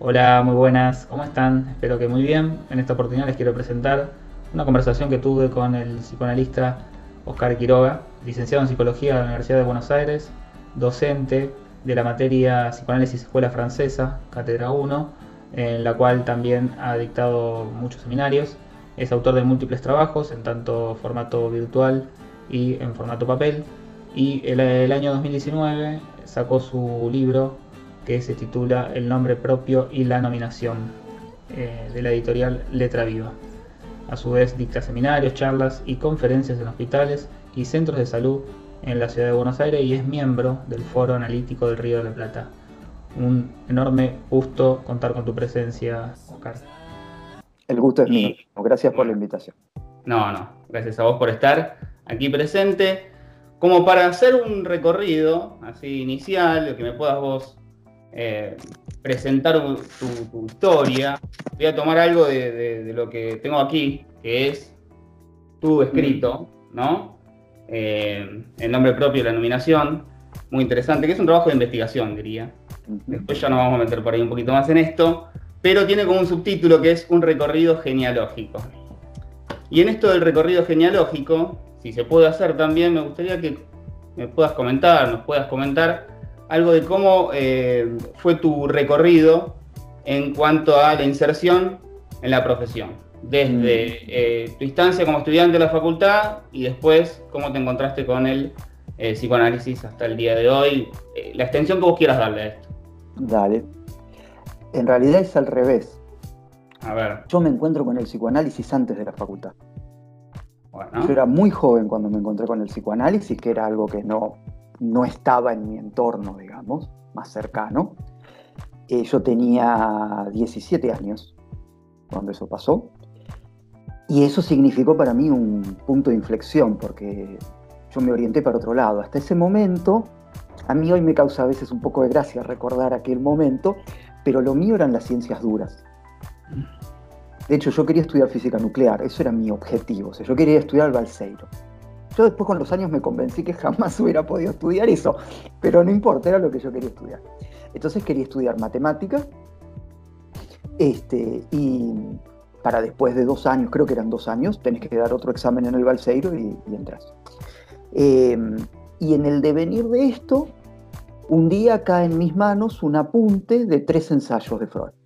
Hola, muy buenas, ¿cómo están? Espero que muy bien. En esta oportunidad les quiero presentar una conversación que tuve con el psicoanalista Oscar Quiroga, licenciado en Psicología de la Universidad de Buenos Aires, docente de la materia Psicoanálisis Escuela Francesa, Cátedra 1, en la cual también ha dictado muchos seminarios. Es autor de múltiples trabajos, en tanto formato virtual y en formato papel. Y el año 2019 sacó su libro que se titula El nombre propio y la nominación, de la editorial Letra Viva. A su vez dicta seminarios, charlas y conferencias en hospitales y centros de salud en la ciudad de Buenos Aires y es miembro del Foro Analítico del Río de la Plata. Un enorme gusto contar con tu presencia, Oscar. El gusto es mío. Y Gracias por la bueno, invitación. no, gracias a vos por estar aquí presente. Como para hacer un recorrido así inicial, que me puedas vos eh, presentar tu historia, voy a tomar algo de lo que tengo aquí, que es tu escrito, ¿no? El nombre propio de la nominación, muy interesante, que es un trabajo de investigación, diría. Ujú. Después ya nos vamos a meter por ahí un poquito más en esto, pero tiene como un subtítulo que es un recorrido genealógico. Y en esto del recorrido genealógico, si se puede hacer también, me gustaría que me puedas comentar, nos puedas comentar algo de cómo fue tu recorrido en cuanto a la inserción en la profesión. Desde tu instancia como estudiante de la facultad y después cómo te encontraste con el psicoanálisis hasta el día de hoy, la extensión que vos quieras darle a esto. Dale. En realidad es al revés. A ver, Yo me encuentro con el psicoanálisis antes de la facultad. Yo bueno. era muy joven cuando me encontré con el psicoanálisis, que era algo que no estaba en mi entorno, digamos, más cercano. Yo tenía 17 años cuando eso pasó. Y eso significó para mí un punto de inflexión, porque yo me orienté para otro lado. Hasta ese momento, a mí hoy me causa a veces un poco de gracia recordar aquel momento, pero lo mío eran las ciencias duras. De hecho, yo quería estudiar física nuclear, eso era mi objetivo, o sea, yo quería estudiar Balseiro. Yo después con los años me convencí que jamás hubiera podido estudiar eso, pero no importa, era lo que yo quería estudiar. Entonces quería estudiar matemáticas, y para después de 2 años, creo que eran 2 años, tenés que dar otro examen en el Balseiro y entras. Eh, y en el devenir de esto, un día cae en mis manos un apunte de 3 ensayos de Freud,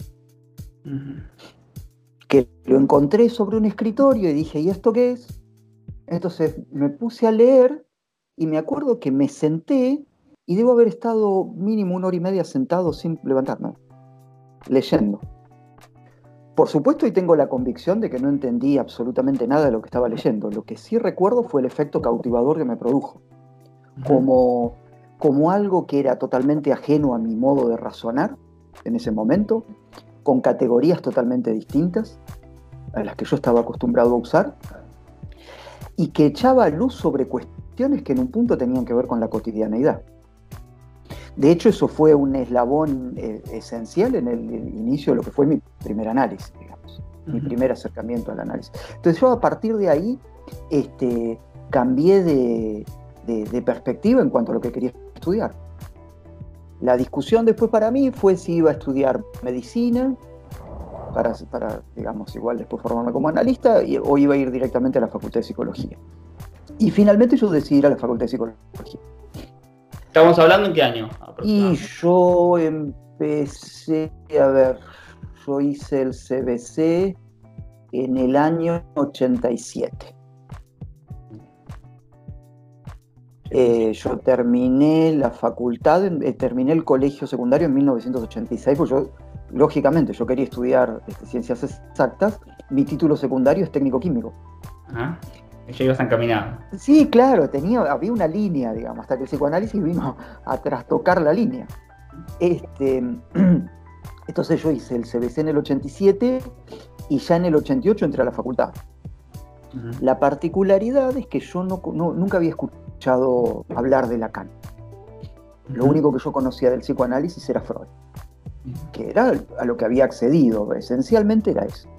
que lo encontré sobre un escritorio y dije, ¿y esto qué es? Entonces me puse a leer y me acuerdo que me senté y debo haber estado mínimo 1 hora y media sentado sin levantarme, leyendo. Por supuesto, y tengo la convicción de que no entendí absolutamente nada de lo que estaba leyendo. Lo que sí recuerdo fue el efecto cautivador que me produjo. Como, como algo que era totalmente ajeno a mi modo de razonar en ese momento, con categorías totalmente distintas a las que yo estaba acostumbrado a usar, y que echaba luz sobre cuestiones que en un punto tenían que ver con la cotidianeidad. De hecho, eso fue un eslabón esencial en el inicio de lo que fue mi primer análisis, digamos, mi primer acercamiento al análisis. Entonces yo a partir de ahí cambié de perspectiva en cuanto a lo que quería estudiar. La discusión después para mí fue si iba a estudiar medicina, para digamos, igual después formarme como analista, o iba a ir directamente a la Facultad de Psicología. Y finalmente yo decidí ir a la Facultad de Psicología. ¿Estamos hablando en qué año Y aproximadamente? yo empecé, a ver, yo hice el CBC en el año 87. Yo terminé la facultad, terminé el colegio secundario en 1986, porque yo, lógicamente, yo quería estudiar ciencias exactas. Mi título secundario es técnico químico. Ajá. Ya ibas encaminado. Sí, claro, había una línea, digamos, hasta que el psicoanálisis vino a trastocar la línea. Entonces yo hice el CBC en el 87 y ya en el 88 entré a la facultad. La particularidad es que yo nunca había escuchado hablar de Lacan. Lo único que yo conocía del psicoanálisis era Freud, que era a lo que había accedido, esencialmente era eso.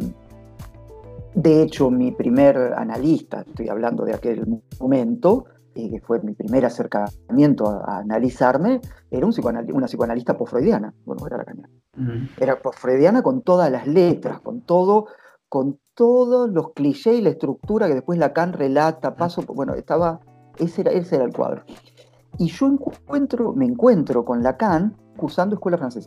De hecho, mi primer analista, estoy hablando de aquel momento, que fue mi primer acercamiento a analizarme, era una psicoanalista post-freudiana. Bueno, era lacaniana. Era post-freudiana con todas las letras, con todos los clichés y la estructura que después Lacan relata, bueno, ese era el cuadro. Y yo me encuentro con Lacan cursando escuela francesa.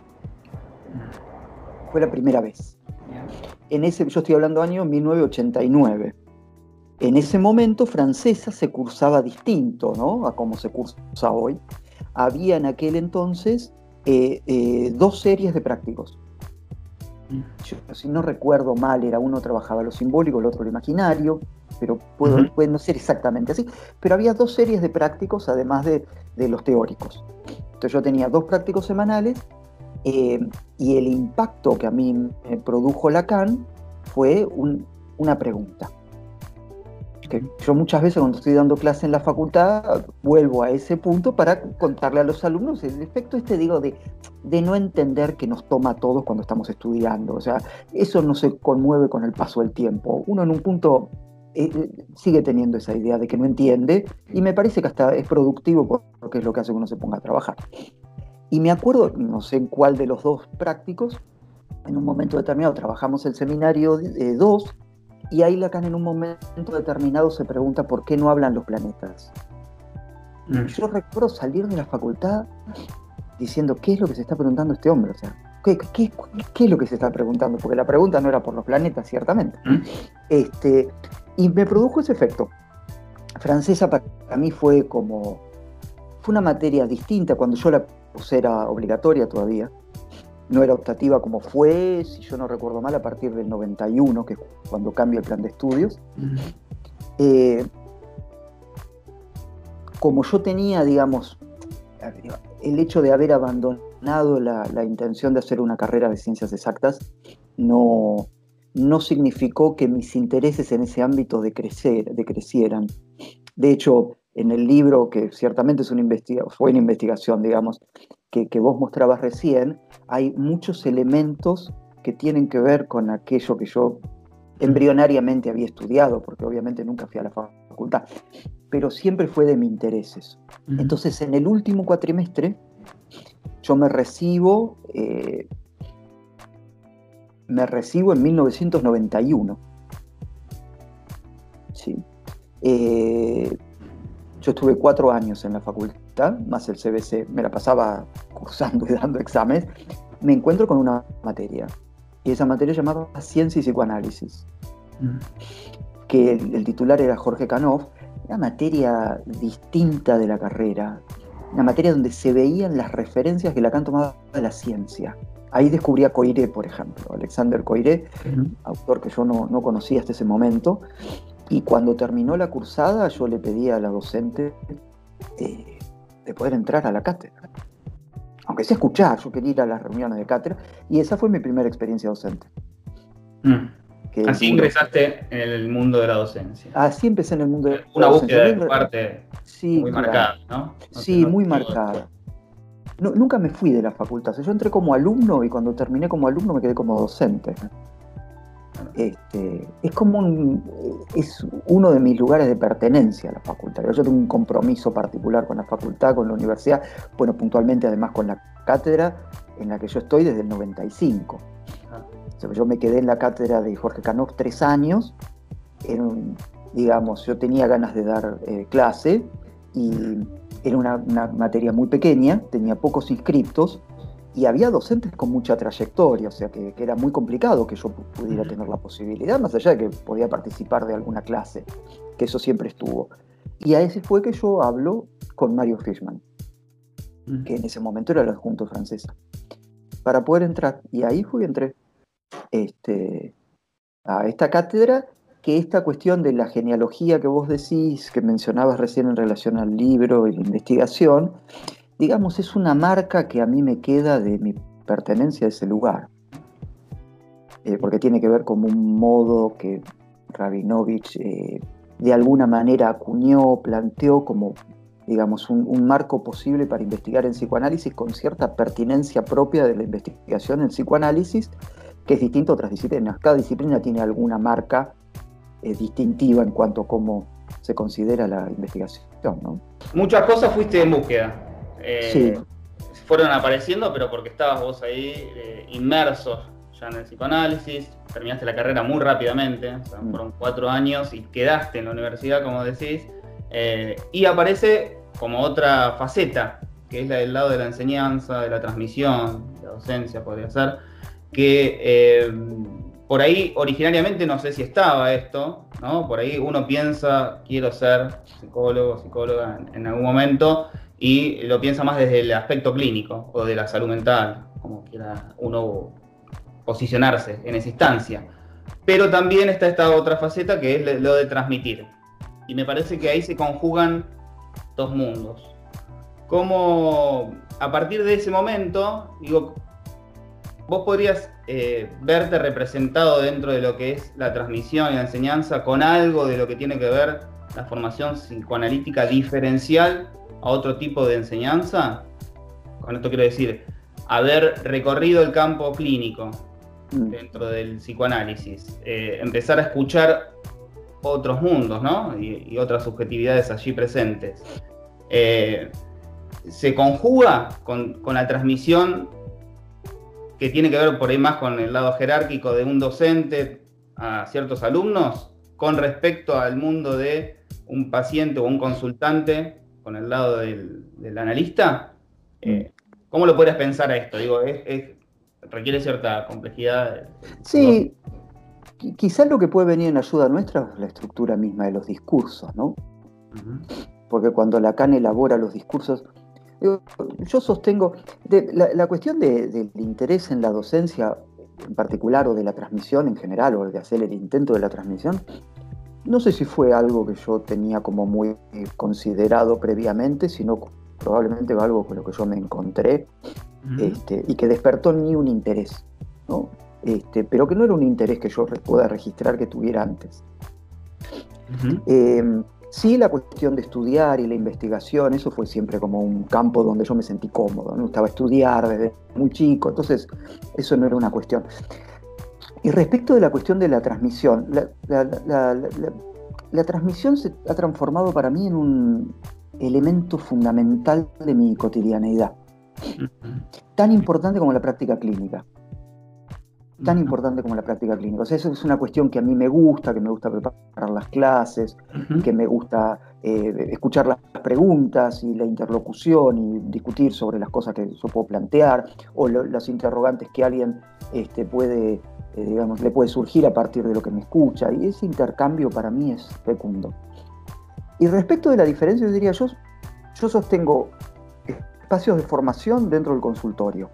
Fue la primera vez. Yo estoy hablando año 1989. En ese momento francesa se cursaba distinto, ¿no?, a como se cursa hoy. Había en aquel entonces 2 series de prácticos. Yo, si no recuerdo mal, uno trabajaba lo simbólico, el otro lo imaginario, pero puede no ser exactamente así. Pero había 2 series de prácticos, además de los teóricos. Entonces yo tenía 2 prácticos semanales, y el impacto que a mí me produjo Lacan fue una pregunta. Que yo muchas veces cuando estoy dando clase en la facultad vuelvo a ese punto para contarle a los alumnos el efecto de no entender que nos toma a todos cuando estamos estudiando. O sea, eso no se conmueve con el paso del tiempo. Uno en un punto sigue teniendo esa idea de que no entiende, y me parece que hasta es productivo porque es lo que hace que uno se ponga a trabajar. Y me acuerdo, no sé en cuál de los 2 prácticos, en un momento determinado trabajamos el seminario 2, y ahí Lacan en un momento determinado se pregunta por qué no hablan los planetas. Yo recuerdo salir de la facultad diciendo, ¿qué es lo que se está preguntando este hombre? O sea, ¿qué es lo que se está preguntando? Porque la pregunta no era por los planetas, ciertamente. Y me produjo ese efecto. Francesa para mí fue una materia distinta. Cuando yo la puse era obligatoria todavía. No era optativa como fue, si yo no recuerdo mal, a partir del 91, que es cuando cambia el plan de estudios. Como yo tenía, digamos, el hecho de haber abandonado la intención de hacer una carrera de ciencias exactas, no significó que mis intereses en ese ámbito decrecieran. De hecho, en el libro, que ciertamente fue una investigación, digamos, que vos mostrabas recién, hay muchos elementos que tienen que ver con aquello que yo embrionariamente había estudiado, porque obviamente nunca fui a la facultad, pero siempre fue de mis intereses. Entonces, en el último cuatrimestre, yo me recibo en 1991. ¿Sí? Yo estuve 4 años en la facultad, más el CBC, me la pasaba cursando y dando exámenes. Me encuentro con una materia, y esa materia se llamaba Ciencia y Psicoanálisis, que el titular era Jorge Kanoff. Una materia distinta de la carrera, una materia donde se veían las referencias que Lacan tomaba de la ciencia. Ahí descubrí a Coiré, por ejemplo, Alexander Coiré, autor que yo no conocía hasta ese momento. Y cuando terminó la cursada, yo le pedí a la docente de poder entrar a la cátedra. Aunque sea escuchar, yo quería ir a las reuniones de cátedra, y esa fue mi primera experiencia docente. Así ingresaste en el mundo de la docencia. Así empecé en el mundo de la docencia. Una búsqueda de tu parte muy marcada, ¿no? Sí, muy marcada. Nunca me fui de la facultad. O sea, yo entré como alumno, y cuando terminé como alumno me quedé como docente. Es uno de mis lugares de pertenencia a la facultad. Yo tengo un compromiso particular con la facultad, con la universidad, bueno, puntualmente además con la cátedra en la que yo estoy desde el 95. O sea, yo me quedé en la cátedra de Jorge Kanoff 3 años. Digamos, yo tenía ganas de dar clase, y era una materia muy pequeña, tenía pocos inscriptos, y había docentes con mucha trayectoria, o sea que era muy complicado que yo pudiera tener la posibilidad, más allá de que podía participar de alguna clase, que eso siempre estuvo. Y a ese fue que yo hablo con Mario Fishman, que en ese momento era el adjunto francesa, para poder entrar. Y ahí entré a esta cátedra, que esta cuestión de la genealogía que vos decís, que mencionabas recién en relación al libro y la investigación, digamos, es una marca que a mí me queda de mi pertenencia a ese lugar, porque tiene que ver con un modo que Rabinovich de alguna manera acuñó, planteó como, digamos, un marco posible para investigar en psicoanálisis con cierta pertinencia propia de la investigación en psicoanálisis, que es distinto a otras disciplinas. Cada disciplina tiene alguna marca distintiva en cuanto a cómo se considera la investigación, ¿no? Muchas cosas fuiste en búsqueda. Sí. Fueron apareciendo, pero porque estabas vos ahí inmerso ya en el psicoanálisis, terminaste la carrera muy rápidamente, o sea, fueron 4 años y quedaste en la universidad, como decís, y aparece como otra faceta, que es la del lado de la enseñanza, de la transmisión, de la docencia podría ser, que por ahí originariamente no sé si estaba esto, ¿no? Por ahí uno piensa, quiero ser psicólogo, psicóloga en algún momento, y lo piensa más desde el aspecto clínico o de la salud mental, como quiera uno posicionarse en esa instancia. Pero también está esta otra faceta que es lo de transmitir. Y me parece que ahí se conjugan dos mundos. Como a partir de ese momento, digo, vos podrías verte representado dentro de lo que es la transmisión y la enseñanza con algo de lo que tiene que ver la formación psicoanalítica diferencial a otro tipo de enseñanza. Con esto quiero decir, haber recorrido el campo clínico dentro del psicoanálisis, empezar a escuchar otros mundos, ¿no? Y otras subjetividades allí presentes. Se conjuga con la transmisión que tiene que ver por ahí más con el lado jerárquico de un docente a ciertos alumnos, con respecto al mundo de un paciente o un consultante, con el lado del analista. ¿Cómo lo podrías pensar a esto? Digo, requiere cierta complejidad. Sí, quizás lo que puede venir en ayuda nuestra es la estructura misma de los discursos, ¿no? Porque cuando Lacan elabora los discursos, yo sostengo, la cuestión del interés en la docencia en particular, o de la transmisión en general, o de hacer el intento de la transmisión, no sé si fue algo que yo tenía como muy considerado previamente, sino probablemente algo con lo que yo me encontré, y que despertó en mí un interés, ¿no? Pero que no era un interés que yo pueda registrar que tuviera antes. Sí, la cuestión de estudiar y la investigación, eso fue siempre como un campo donde yo me sentí cómodo. Me gustaba estudiar desde muy chico, entonces eso no era una cuestión. Y respecto de la cuestión de la transmisión, la transmisión se ha transformado para mí en un elemento fundamental de mi cotidianeidad, tan importante como la práctica clínica. Tan importante como la práctica clínica. O sea, eso es una cuestión que a mí me gusta preparar las clases, que me gusta escuchar las preguntas y la interlocución y discutir sobre las cosas que yo puedo plantear, o las interrogantes que alguien puede, le puede surgir a partir de lo que me escucha, y ese intercambio para mí es fecundo. Y respecto de la diferencia, yo diría, yo sostengo espacios de formación dentro del consultorio.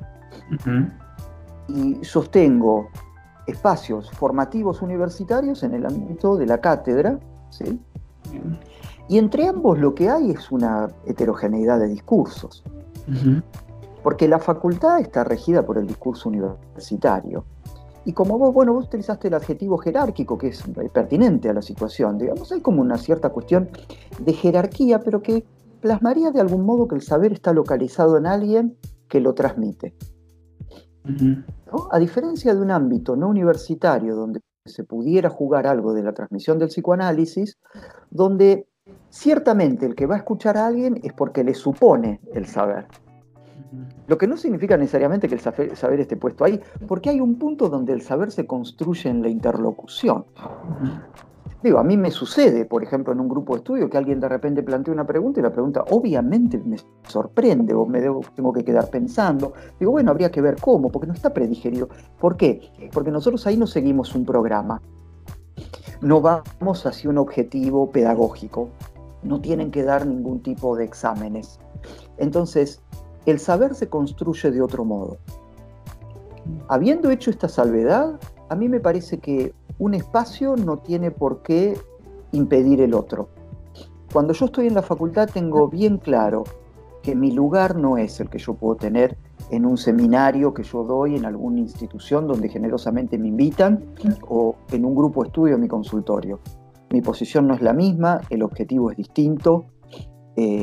Y sostengo espacios formativos universitarios en el ámbito de la cátedra, ¿sí? Y entre ambos lo que hay es una heterogeneidad de discursos. Porque la facultad está regida por el discurso universitario. Y como vos utilizaste el adjetivo jerárquico, que es pertinente a la situación, digamos, hay como una cierta cuestión de jerarquía, pero que plasmaría de algún modo que el saber está localizado en alguien que lo transmite. ¿No? A diferencia de un ámbito no universitario donde se pudiera jugar algo de la transmisión del psicoanálisis, donde ciertamente el que va a escuchar a alguien es porque le supone el saber. Lo que no significa necesariamente que el saber esté puesto ahí, porque hay un punto donde el saber se construye en la interlocución. Digo, a mí me sucede, por ejemplo, en un grupo de estudio, que alguien de repente plantea una pregunta y la pregunta obviamente me sorprende o tengo que quedar pensando. Digo, bueno, habría que ver cómo, porque no está predigerido. ¿Por qué? Porque nosotros ahí no seguimos un programa. No vamos hacia un objetivo pedagógico. No tienen que dar ningún tipo de exámenes. Entonces, el saber se construye de otro modo. Habiendo hecho esta salvedad, a mí me parece que un espacio no tiene por qué impedir el otro. Cuando yo estoy en la facultad tengo bien claro que mi lugar no es el que yo puedo tener en un seminario que yo doy en alguna institución donde generosamente me invitan, o en un grupo de estudio en mi consultorio. Mi posición no es la misma, el objetivo es distinto,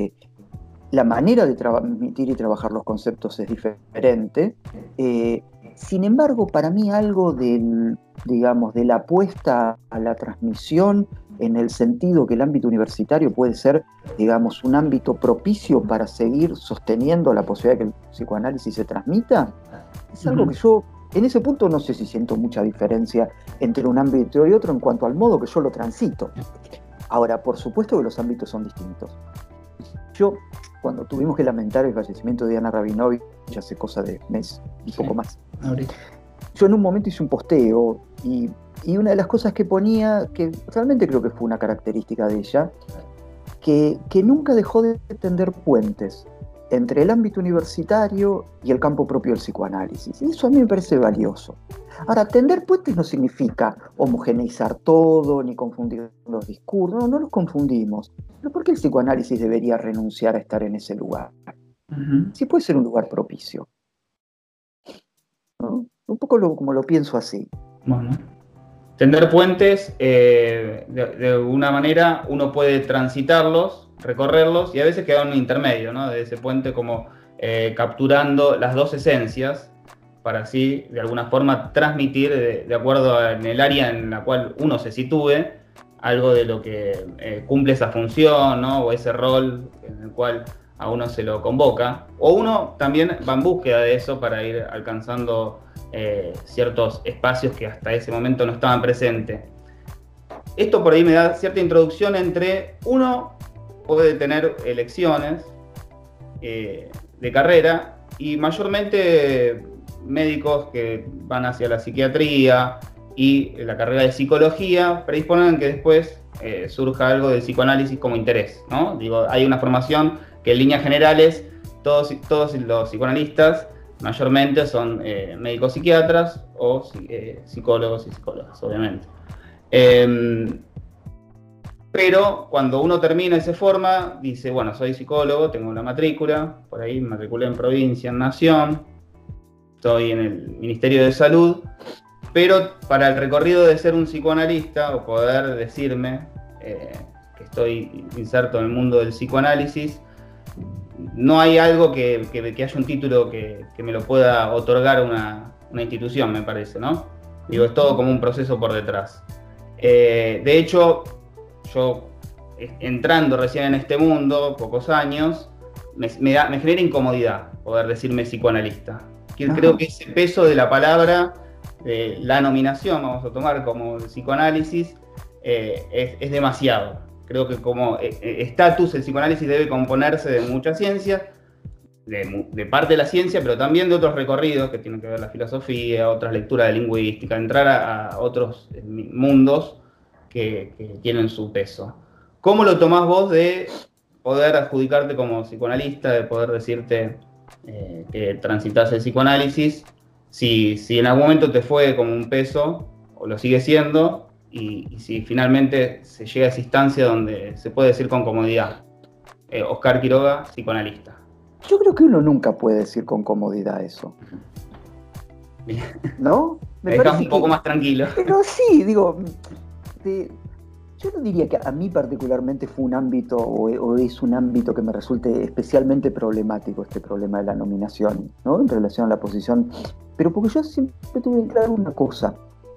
la manera de transmitir y trabajar los conceptos es diferente, Sin embargo, para mí algo digamos, de la apuesta a la transmisión, en el sentido que el ámbito universitario puede ser, digamos, un ámbito propicio para seguir sosteniendo la posibilidad de que el psicoanálisis se transmita, es algo que yo, en ese punto, no sé si siento mucha diferencia entre un ámbito y otro en cuanto al modo que yo lo transito. Ahora, por supuesto que los ámbitos son distintos. Yo, cuando tuvimos que lamentar el fallecimiento de Diana Rabinovich hace cosa de mes y poco más, yo en un momento hice un posteo y una de las cosas que ponía, que realmente creo que fue una característica de ella, que nunca dejó de tender puentes entre el ámbito universitario y el campo propio del psicoanálisis. Y eso a mí me parece valioso. Ahora, tender puentes no significa homogeneizar todo, ni confundir los discursos, no los confundimos. Pero ¿por qué el psicoanálisis debería renunciar a estar en ese lugar? Sí puede ser un lugar propicio, ¿no? Un poco como lo pienso así. Bueno, tender puentes, de alguna manera uno puede transitarlos, recorrerlos y a veces queda un intermedio, ¿no? De ese puente como capturando las dos esencias para así de alguna forma transmitir de acuerdo en el área en la cual uno se sitúe algo de lo que cumple esa función, ¿no? O ese rol en el cual a uno se lo convoca, o uno también va en búsqueda de eso para ir alcanzando ciertos espacios que hasta ese momento no estaban presentes. Esto por ahí me da cierta introducción entre uno puede tener elecciones de carrera y mayormente médicos que van hacia la psiquiatría y la carrera de psicología predisponen que después surja algo del psicoanálisis como interés, ¿no? Digo, hay una formación que en líneas generales todos los psicoanalistas mayormente son médicos psiquiatras o psicólogos y psicólogas, obviamente. Pero cuando uno termina y se forma, dice, bueno, soy psicólogo, tengo una matrícula, por ahí me matriculé en provincia, en nación, estoy en el Ministerio de Salud, pero para el recorrido de ser un psicoanalista o poder decirme que estoy inserto en el mundo del psicoanálisis, no hay algo que haya un título que me lo pueda otorgar una institución, me parece, ¿no? Digo, es todo como un proceso por detrás. De hecho, yo entrando recién en este mundo, pocos años, me genera incomodidad poder decirme psicoanalista. Creo que ese peso de la palabra, la nominación, vamos a tomar como psicoanálisis, es demasiado. Creo que como estatus el psicoanálisis debe componerse de muchas ciencias, de parte de la ciencia, pero también de otros recorridos que tienen que ver la filosofía, otras lecturas de lingüística, entrar a otros mundos que tienen su peso. ¿Cómo lo tomás vos de poder adjudicarte como psicoanalista, de poder decirte que transitas el psicoanálisis, si en algún momento te fue como un peso, o lo sigue siendo, y si finalmente se llega a esa instancia donde se puede decir con comodidad, Oscar Quiroga, psicoanalista? Yo creo que uno nunca puede decir con comodidad eso. Bien. ¿No? Me dejas un poco más tranquilo. Pero sí, digo, yo no diría que a mí particularmente fue un ámbito o es un ámbito que me resulte especialmente problemático, este problema de la nominación, ¿no? En relación a la posición. Pero porque yo siempre tuve en claro una cosa,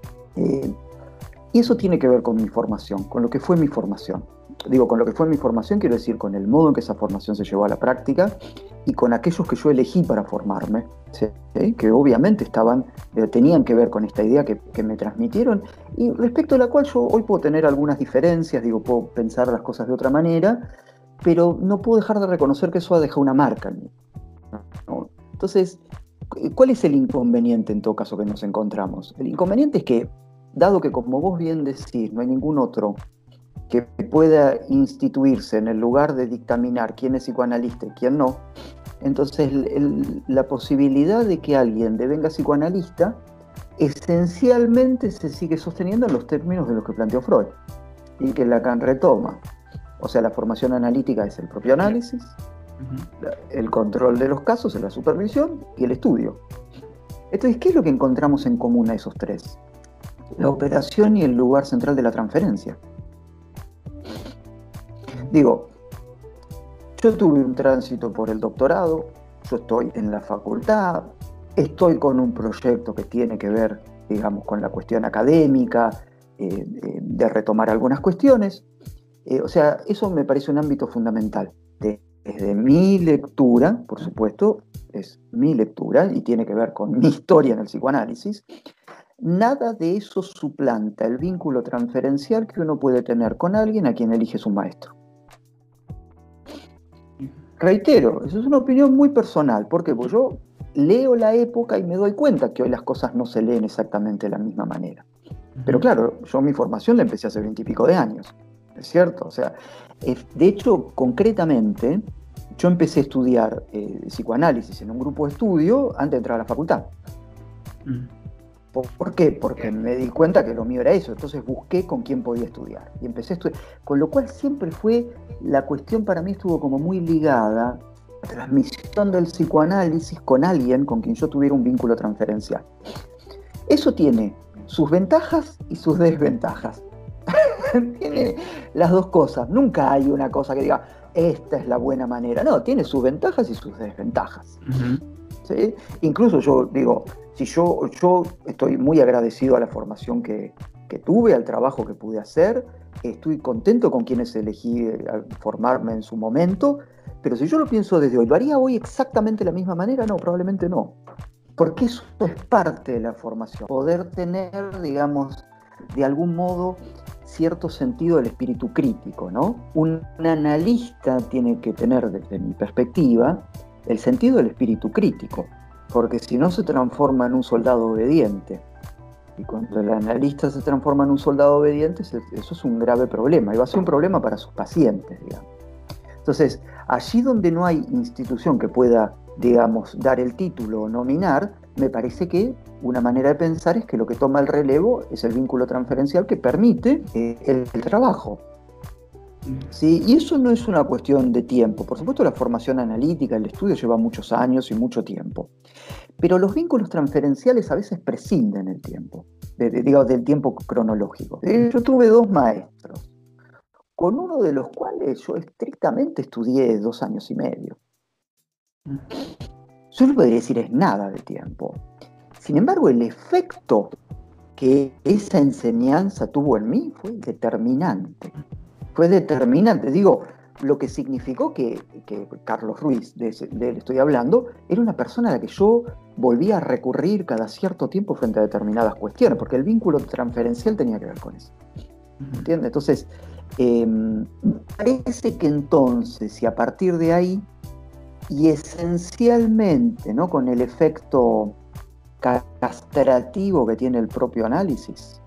y eso tiene que ver con mi formación, con lo que fue mi formación. Digo, con lo que fue mi formación quiero decir con el modo en que esa formación se llevó a la práctica y con aquellos que yo elegí para formarme, ¿sí? Que obviamente tenían que ver con esta idea que me transmitieron y respecto a la cual yo hoy puedo tener algunas diferencias, digo, puedo pensar las cosas de otra manera, pero no puedo dejar de reconocer que eso ha dejado una marca en mí, ¿no? Entonces, ¿cuál es el inconveniente en todo caso que nos encontramos? El inconveniente es que, dado que como vos bien decís, no hay ningún otro que pueda instituirse en el lugar de dictaminar quién es psicoanalista y quién no, entonces la posibilidad de que alguien devenga psicoanalista esencialmente se sigue sosteniendo en los términos de los que planteó Freud y que Lacan retoma. O sea, la formación analítica es el propio análisis, el control de los casos, la supervisión y el estudio. Entonces, ¿qué es lo que encontramos en común a esos tres? La operación y el lugar central de la transferencia. Digo, yo tuve un tránsito por el doctorado, yo estoy en la facultad, Estoy con un proyecto que tiene que ver, digamos, con la cuestión académica, de retomar algunas cuestiones. O sea, eso me parece un ámbito fundamental. Desde mi lectura, por supuesto, es mi lectura y tiene que ver con mi historia en el psicoanálisis, nada de eso suplanta el vínculo transferencial que uno puede tener con alguien a quien elige su maestro. Reitero, eso es una opinión muy personal. ¿Por qué? Porque yo leo la época y me doy cuenta que hoy las cosas no se leen exactamente de la misma manera. Pero claro, yo mi formación la empecé hace 20 y pico de años, ¿es cierto? O sea, de hecho, concretamente, yo empecé a estudiar psicoanálisis en un grupo de estudio antes de entrar a la facultad. ¿Por qué? Porque me di cuenta que lo mío era eso, entonces busqué con quién podía estudiar. Y empecé a estudiar, con lo cual siempre fue, la cuestión para mí estuvo como muy ligada a la transmisión del psicoanálisis con alguien con quien yo tuviera un vínculo transferencial. Eso tiene sus ventajas y sus desventajas. Tiene las dos cosas. Nunca hay una cosa que diga, esta es la buena manera. No, tiene sus ventajas y sus desventajas. ¿Sí? Incluso yo digo, si yo estoy muy agradecido a la formación que tuve, al trabajo que pude hacer, estoy contento con quienes elegí formarme en su momento, pero si yo lo pienso desde hoy, ¿lo haría hoy exactamente de la misma manera? No, probablemente no. Porque eso es parte de la formación. Poder tener, digamos, de algún modo, cierto sentido del espíritu crítico, ¿no? Un analista tiene que tener, desde mi perspectiva, el sentido del espíritu crítico, porque si no se transforma en un soldado obediente. Y cuando el analista se transforma en un soldado obediente, eso es un grave problema, y va a ser un problema para sus pacientes, digamos. Entonces, allí donde no hay institución que pueda, digamos, dar el título o nominar, me parece que una manera de pensar es que lo que toma el relevo es el vínculo transferencial que permite el trabajo. ¿Sí? Y eso no es una cuestión de tiempo. Por supuesto, la formación analítica, el estudio lleva muchos años y mucho tiempo. Pero los vínculos transferenciales a veces prescinden el tiempo, digamos, del tiempo cronológico. Yo tuve dos maestros, con uno de los cuales yo estrictamente estudié 2 años y medio. Yo no podría decir es nada de tiempo. Sin embargo, el efecto que esa enseñanza tuvo en mí fue determinante. Fue determinante. Digo, lo que significó que Carlos Ruiz, de él estoy hablando, era una persona a la que yo volvía a recurrir cada cierto tiempo frente a determinadas cuestiones, porque el vínculo transferencial tenía que ver con eso. ¿Entiendes? Entonces, parece que entonces, y a partir de ahí, y esencialmente, ¿no?, con el efecto castrativo que tiene el propio análisis,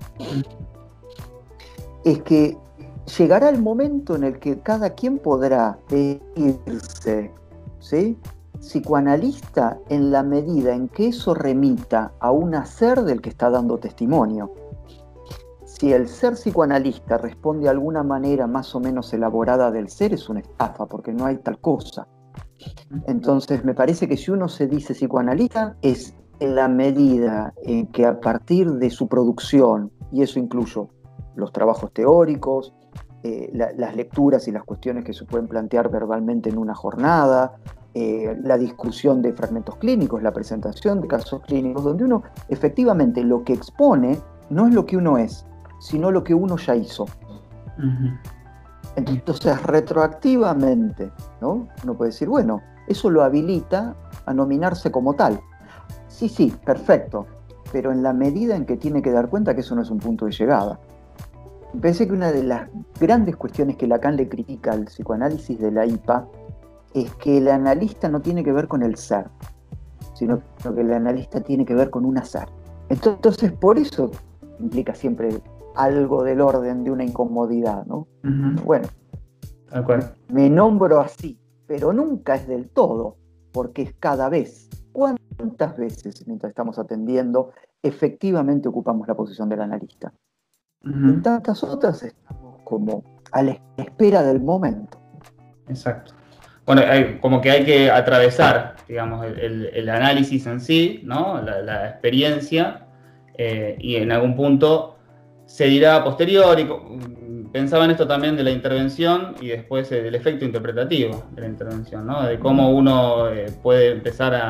es que llegará el momento en el que cada quien podrá decirse, ¿sí?, psicoanalista en la medida en que eso remita a un hacer del que está dando testimonio. Si el ser psicoanalista responde a alguna manera más o menos elaborada del ser, es una estafa, porque no hay tal cosa. Entonces, me parece que si uno se dice psicoanalista, es en la medida en que a partir de su producción, y eso incluyo los trabajos teóricos, las lecturas y las cuestiones que se pueden plantear verbalmente en una jornada, la discusión de fragmentos clínicos, la presentación de casos clínicos, donde uno efectivamente lo que expone no es lo que uno es, sino lo que uno ya hizo. Entonces, retroactivamente, ¿no?, uno puede decir, bueno, eso lo habilita a nominarse como tal. Sí, perfecto, pero en la medida en que tiene que dar cuenta que eso no es un punto de llegada. Me parece que una de las grandes cuestiones que Lacan le critica al psicoanálisis de la IPA es que el analista no tiene que ver con el ser, sino que el analista tiene que ver con un hacer. Entonces, por eso implica siempre algo del orden de una incomodidad, ¿no? Bueno, me nombro así, pero nunca es del todo, porque es cada vez. ¿Cuántas veces, mientras estamos atendiendo, efectivamente ocupamos la posición del analista? En tantas otras estamos como a la espera del momento. Exacto. Bueno, como que hay que atravesar, digamos, el análisis en sí, ¿no?, la experiencia, y en algún punto se dirá a posteriori. Pensaba en esto también de la intervención y después del efecto interpretativo de la intervención, ¿no?, de cómo uno puede empezar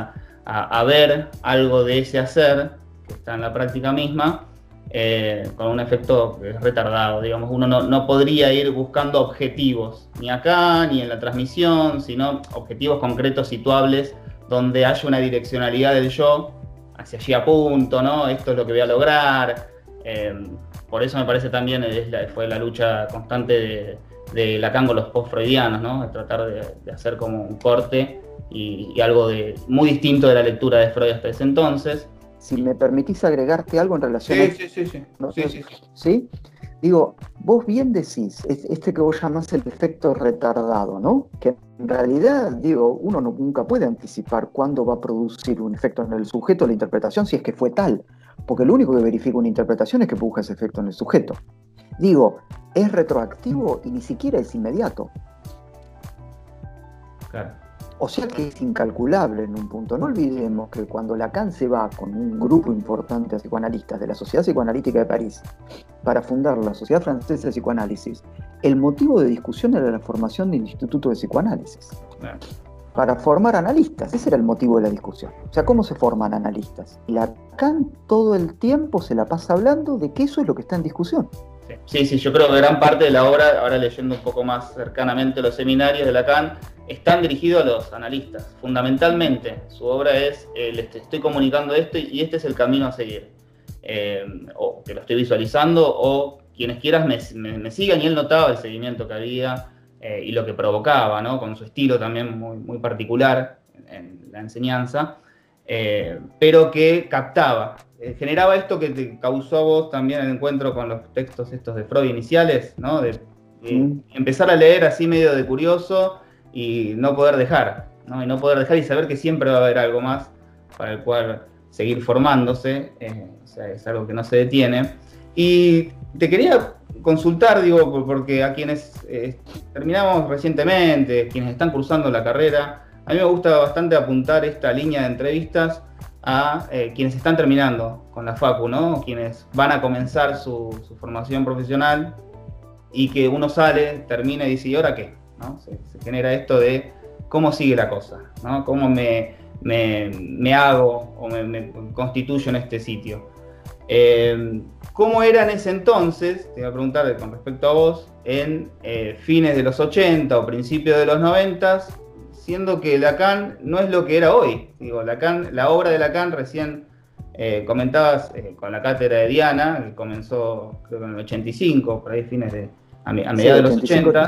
a ver algo de ese hacer, que está en la práctica misma, con un efecto retardado. Digamos, uno no podría ir buscando objetivos, ni acá, ni en la transmisión, sino objetivos concretos, situables, donde haya una direccionalidad del yo, hacia allí apunto, ¿no? Esto es lo que voy a lograr. Por eso me parece también fue la lucha constante de Lacan con los post-freudianos, ¿no? De tratar de hacer como un corte y algo muy distinto de la lectura de Freud hasta ese entonces. Si me permitís agregarte algo en relación a esto. Sí. ¿No? Sí. ¿Sí? Digo, vos bien decís, que vos llamás el efecto retardado, ¿no? Que en realidad, digo, uno nunca puede anticipar cuándo va a producir un efecto en el sujeto la interpretación, si es que fue tal, porque lo único que verifica una interpretación es que produzca ese efecto en el sujeto. Digo, es retroactivo y ni siquiera es inmediato. Claro. O sea que es incalculable en un punto. No olvidemos que cuando Lacan se va con un grupo importante de psicoanalistas de la Sociedad Psicoanalítica de París para fundar la Sociedad Francesa de Psicoanálisis, el motivo de discusión era la formación del Instituto de Psicoanálisis. Claro. Para formar analistas, ese era el motivo de la discusión. O sea, ¿cómo se forman analistas? Lacan todo el tiempo se la pasa hablando de que eso es lo que está en discusión. Sí, yo creo que gran parte de la obra, ahora leyendo un poco más cercanamente los seminarios de Lacan, están dirigidos a los analistas. Fundamentalmente, su obra es, les estoy comunicando esto y este es el camino a seguir. O que lo estoy visualizando, o quienes quieras me sigan, y él notaba el seguimiento que había y lo que provocaba, ¿no? Con su estilo también muy particular en la enseñanza, pero que captaba. Generaba esto que te causó a vos también el encuentro con los textos estos de Freud iniciales, ¿no? De empezar a leer así medio de curioso y no poder dejar, ¿no? Y no poder dejar y saber que siempre va a haber algo más para el cual seguir formándose, o sea, es algo que no se detiene. Y te quería consultar, digo, porque a quienes terminamos recientemente, quienes están cursando la carrera, a mí me gusta bastante apuntar esta línea de entrevistas a quienes están terminando con la facu, ¿no? Quienes van a comenzar su formación profesional y que uno sale, termina y dice, ¿y ahora qué? ¿No? Se genera esto de cómo sigue la cosa, ¿no? Cómo me hago o me constituyo en este sitio. ¿Cómo era en ese entonces, te iba a preguntar con respecto a vos, en fines de los 80 o principios de los 90, siendo que Lacan no es lo que era hoy? Digo, Lacan, la obra de Lacan recién comentabas con la cátedra de Diana, que comenzó creo que en el 85, por ahí a mediados de los 80.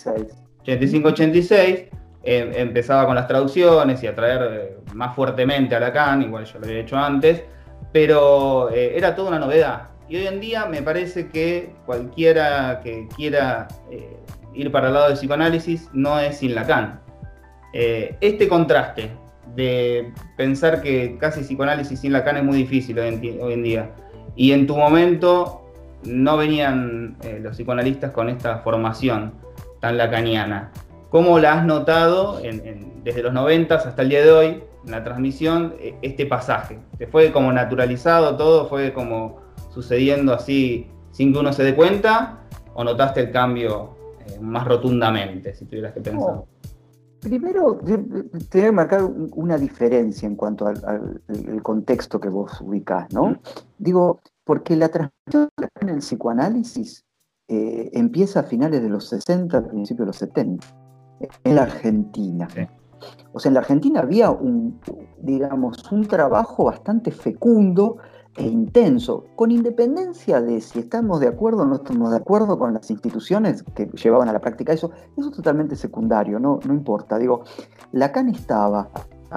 85-86, empezaba con las traducciones y a traer más fuertemente a Lacan, igual yo lo había hecho antes, pero era toda una novedad. Y hoy en día me parece que cualquiera que quiera ir para el lado del psicoanálisis no es sin Lacan. Este contraste de pensar que casi psicoanálisis sin Lacan es muy difícil hoy en día, y en tu momento no venían los psicoanalistas con esta formación tan lacaniana. ¿Cómo la has notado desde los 90 hasta el día de hoy, en la transmisión, este pasaje? ¿Te fue como naturalizado todo? ¿Fue como sucediendo así sin que uno se dé cuenta? ¿O notaste el cambio más rotundamente, si tuvieras que pensar? No. Primero, tengo que marcar una diferencia en cuanto al contexto que vos ubicás, ¿no? Digo, porque la transmisión en el psicoanálisis empieza a finales de los 60, al principio de los 70, en la Argentina. Sí. O sea, en la Argentina había un trabajo bastante fecundo e intenso, con independencia de si estamos de acuerdo o no estamos de acuerdo con las instituciones que llevaban a la práctica eso es totalmente secundario, no importa. Digo, Lacan estaba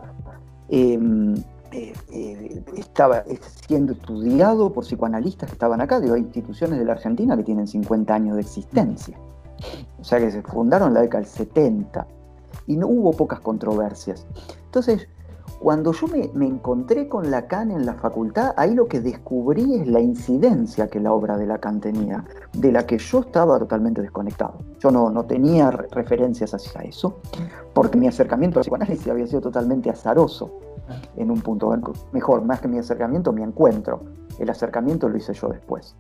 siendo estudiado por psicoanalistas que estaban acá. Digo, hay instituciones de la Argentina que tienen 50 años de existencia, o sea que se fundaron en la década del 70 y no hubo pocas controversias. Entonces, cuando yo me encontré con Lacan en la facultad, ahí lo que descubrí es la incidencia que la obra de Lacan tenía, de la que yo estaba totalmente desconectado. Yo no tenía referencias hacia eso, porque mi acercamiento al psicoanálisis había sido totalmente azaroso en un punto. Mejor, más que mi acercamiento, mi encuentro. El acercamiento lo hice yo después.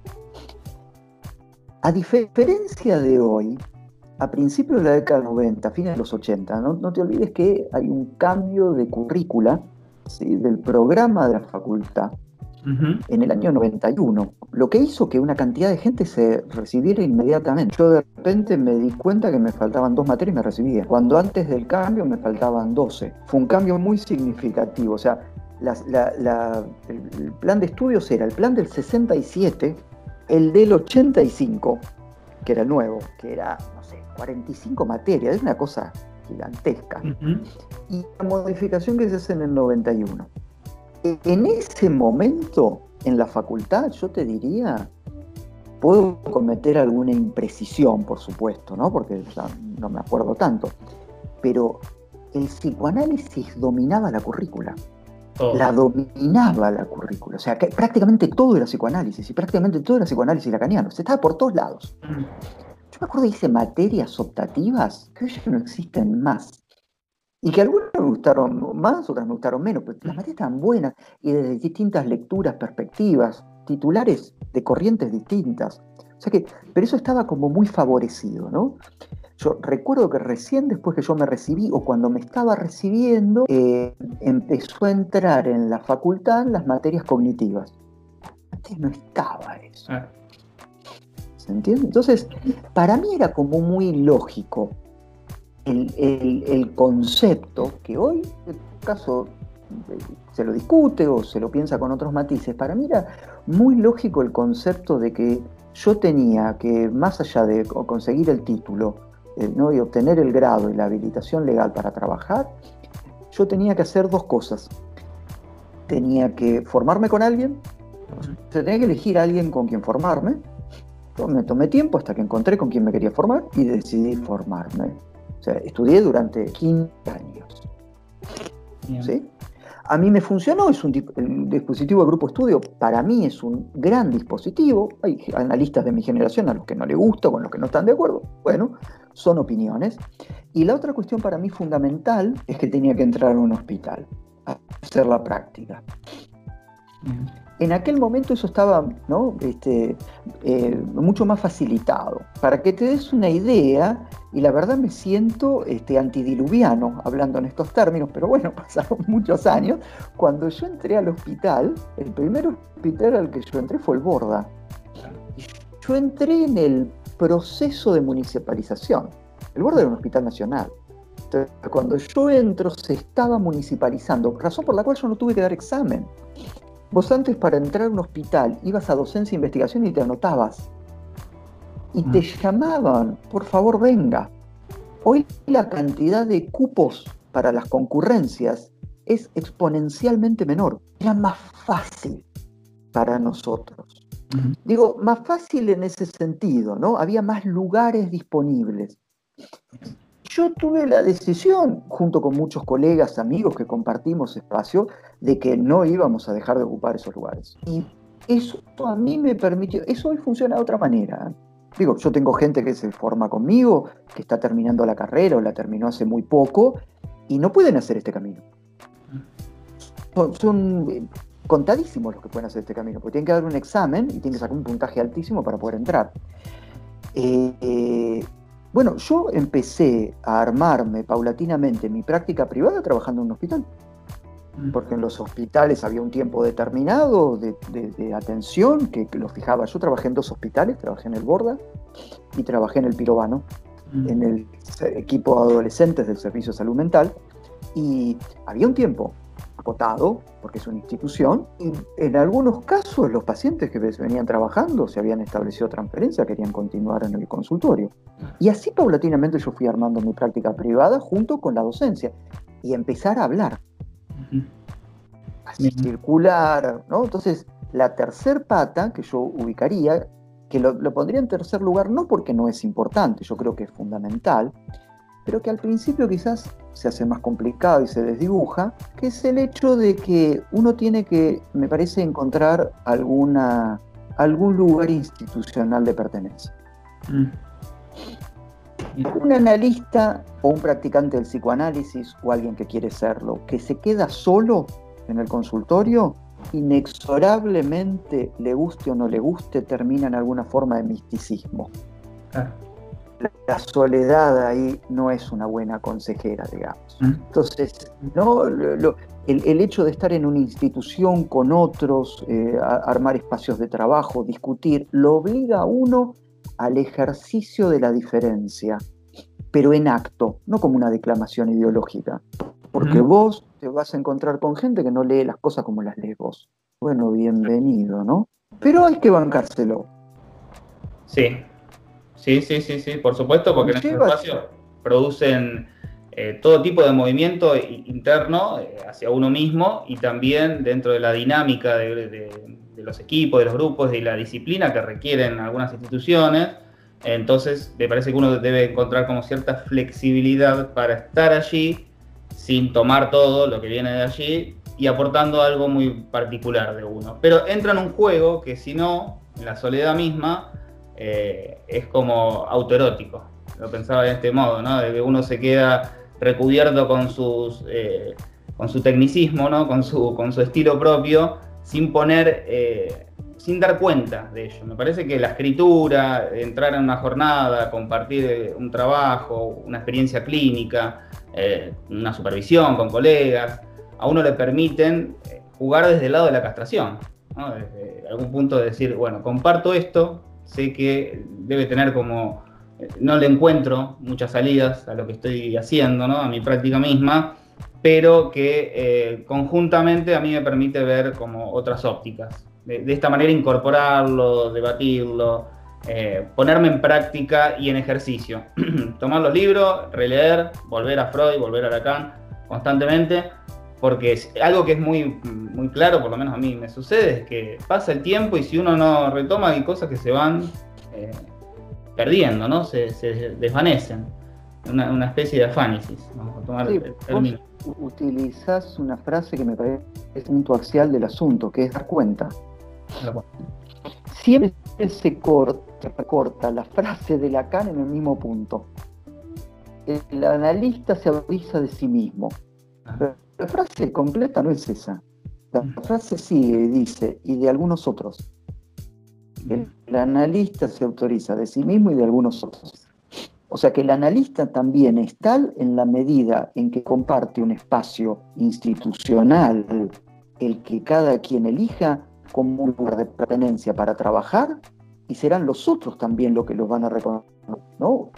A diferencia de hoy, a principios de la década del 90, fines de los 80, no te olvides que hay un cambio de currícula ¿sí?, del programa de la facultad en el año 91, lo que hizo que una cantidad de gente se recibiera inmediatamente. Yo de repente me di cuenta que me faltaban 2 materias y me recibía, cuando antes del cambio me faltaban 12. Fue un cambio muy significativo. O sea, el plan de estudios era el plan del 67, el del 85, que era el nuevo, que era, no sé, 45 materias, es una cosa gigantesca. Y la modificación que se hace en el 91. En ese momento, en la facultad, yo te diría, puedo cometer alguna imprecisión, por supuesto, ¿no? Porque ya no me acuerdo tanto, pero el psicoanálisis dominaba la currícula. La dominaba la currícula. O sea, que prácticamente todo era psicoanálisis, y prácticamente todo era psicoanálisis lacaniano. Se estaba por todos lados. Yo me acuerdo que hice materias optativas que hoy ya no existen más. Y que algunas me gustaron más, otras me gustaron menos, pero las materias estaban buenas y desde distintas lecturas, perspectivas, titulares de corrientes distintas. O sea que, pero eso estaba como muy favorecido, ¿no? Yo recuerdo que recién después que yo me recibí, o cuando me estaba recibiendo, empezó a entrar en la facultad las materias cognitivas. Antes no estaba eso. ¿Se entiende? Entonces, para mí era como muy lógico el concepto, que hoy, en este caso, se lo discute o se lo piensa con otros matices. Para mí era muy lógico el concepto de que yo tenía que, más allá de conseguir el título, ¿no?, y obtener el grado y la habilitación legal para trabajar, yo tenía que hacer 2 cosas. Tenía que formarme con alguien, o sea, tenía que elegir a alguien con quien formarme. Me tomé tiempo hasta que encontré con quien me quería formar y decidí formarme. O sea, estudié durante 15 años. ¿Sí? A mí me funcionó, el dispositivo de grupo estudio para mí es un gran dispositivo. Hay analistas de mi generación a los que no les gusta, con los que no están de acuerdo. Bueno, son opiniones. Y la otra cuestión para mí fundamental es que tenía que entrar a un hospital a hacer la práctica. En aquel momento eso estaba, ¿no?, mucho más facilitado. Para que te des una idea, y la verdad me siento antidiluviano hablando en estos términos, pero bueno, pasaron muchos años. Cuando yo entré al hospital, el primer hospital al que yo entré fue el Borda. Yo entré en el proceso de municipalización. El Borda era un hospital nacional. Entonces, cuando yo entro, se estaba municipalizando, razón por la cual yo no tuve que dar examen. Vos antes, para entrar a un hospital, ibas a docencia e investigación y te anotabas. Y te llamaban, por favor, venga. Hoy la cantidad de cupos para las concurrencias es exponencialmente menor. Era más fácil para nosotros. Digo, más fácil en ese sentido, ¿no? Había más lugares disponibles. Yo tuve la decisión, junto con muchos colegas, amigos que compartimos espacio, de que no íbamos a dejar de ocupar esos lugares. Y eso a mí me permitió, eso hoy funciona de otra manera. Digo, yo tengo gente que se forma conmigo, que está terminando la carrera o la terminó hace muy poco, y no pueden hacer este camino. Son contadísimos los que pueden hacer este camino, porque tienen que dar un examen y tienen que sacar un puntaje altísimo para poder entrar. Bueno, yo empecé a armarme paulatinamente mi práctica privada trabajando en un hospital. Porque en los hospitales había un tiempo determinado de atención que lo fijaba. Yo trabajé en 2 hospitales, trabajé en el Borda y trabajé en el Pirovano, en el equipo de adolescentes del Servicio de Salud Mental, y había un tiempo acotado, porque es una institución, y en algunos casos los pacientes que venían trabajando se habían establecido transferencia, querían continuar en el consultorio. Y así paulatinamente yo fui armando mi práctica privada junto con la docencia, y empezar a hablar. A circular, ¿no? Entonces, la tercer pata que yo ubicaría, que lo pondría en tercer lugar, no porque no es importante, yo creo que es fundamental, pero que al principio quizás se hace más complicado y se desdibuja, que es el hecho de que uno tiene que, me parece, encontrar algún lugar institucional de pertenencia. Un analista o un practicante del psicoanálisis o alguien que quiere serlo, que se queda solo en el consultorio, inexorablemente, le guste o no le guste, termina en alguna forma de misticismo. La soledad ahí no es una buena consejera, digamos. Entonces, ¿no? el hecho de estar en una institución con otros, armar espacios de trabajo, discutir, lo obliga a uno al ejercicio de la diferencia, pero en acto, no como una declamación ideológica. Porque vos te vas a encontrar con gente que no lee las cosas como las lees vos. Bueno, bienvenido, ¿no? Pero hay que bancárselo. Sí, por supuesto, porque en este espacio producen todo tipo de movimiento interno hacia uno mismo y también dentro de la dinámica de los equipos, de los grupos, de la disciplina que requieren algunas instituciones. Entonces me parece que uno debe encontrar como cierta flexibilidad para estar allí sin tomar todo lo que viene de allí y aportando algo muy particular de uno. Pero entra en un juego que si no, en la soledad misma, es como autoerótico. Lo pensaba de este modo, ¿no? De que uno se queda recubierto con su tecnicismo, ¿no? Con su estilo propio, sin dar cuenta de ello. Me parece que la escritura, entrar en una jornada, compartir un trabajo, una experiencia clínica, una supervisión con colegas, a uno le permiten jugar desde el lado de la castración, ¿no? Desde algún punto de decir, bueno, comparto esto, sé que debe tener como, no le encuentro muchas salidas a lo que estoy haciendo, ¿no? A mi práctica misma, pero que conjuntamente a mí me permite ver como otras ópticas. De esta manera incorporarlo, debatirlo, ponerme en práctica y en ejercicio. Tomar los libros, releer, volver a Freud, volver a Lacan constantemente, porque es algo que es muy, muy claro, por lo menos a mí me sucede, es que pasa el tiempo y si uno no retoma hay cosas que se van perdiendo, ¿no? Se desvanecen. Una especie de afánisis. Vamos a tomar sí, el término. vos utilizás una frase que me parece el punto axial del asunto, que es dar cuenta. Siempre se corta la frase de Lacan en el mismo punto. El analista se avisa de sí mismo. Pero la frase completa no es esa. La frase sigue y dice, y de algunos otros. El analista se autoriza de sí mismo y de algunos otros. O sea que el analista también es tal en la medida en que comparte un espacio institucional, el que cada quien elija como un lugar de pertenencia para trabajar, y serán los otros también los que los van a reconocer, ¿no?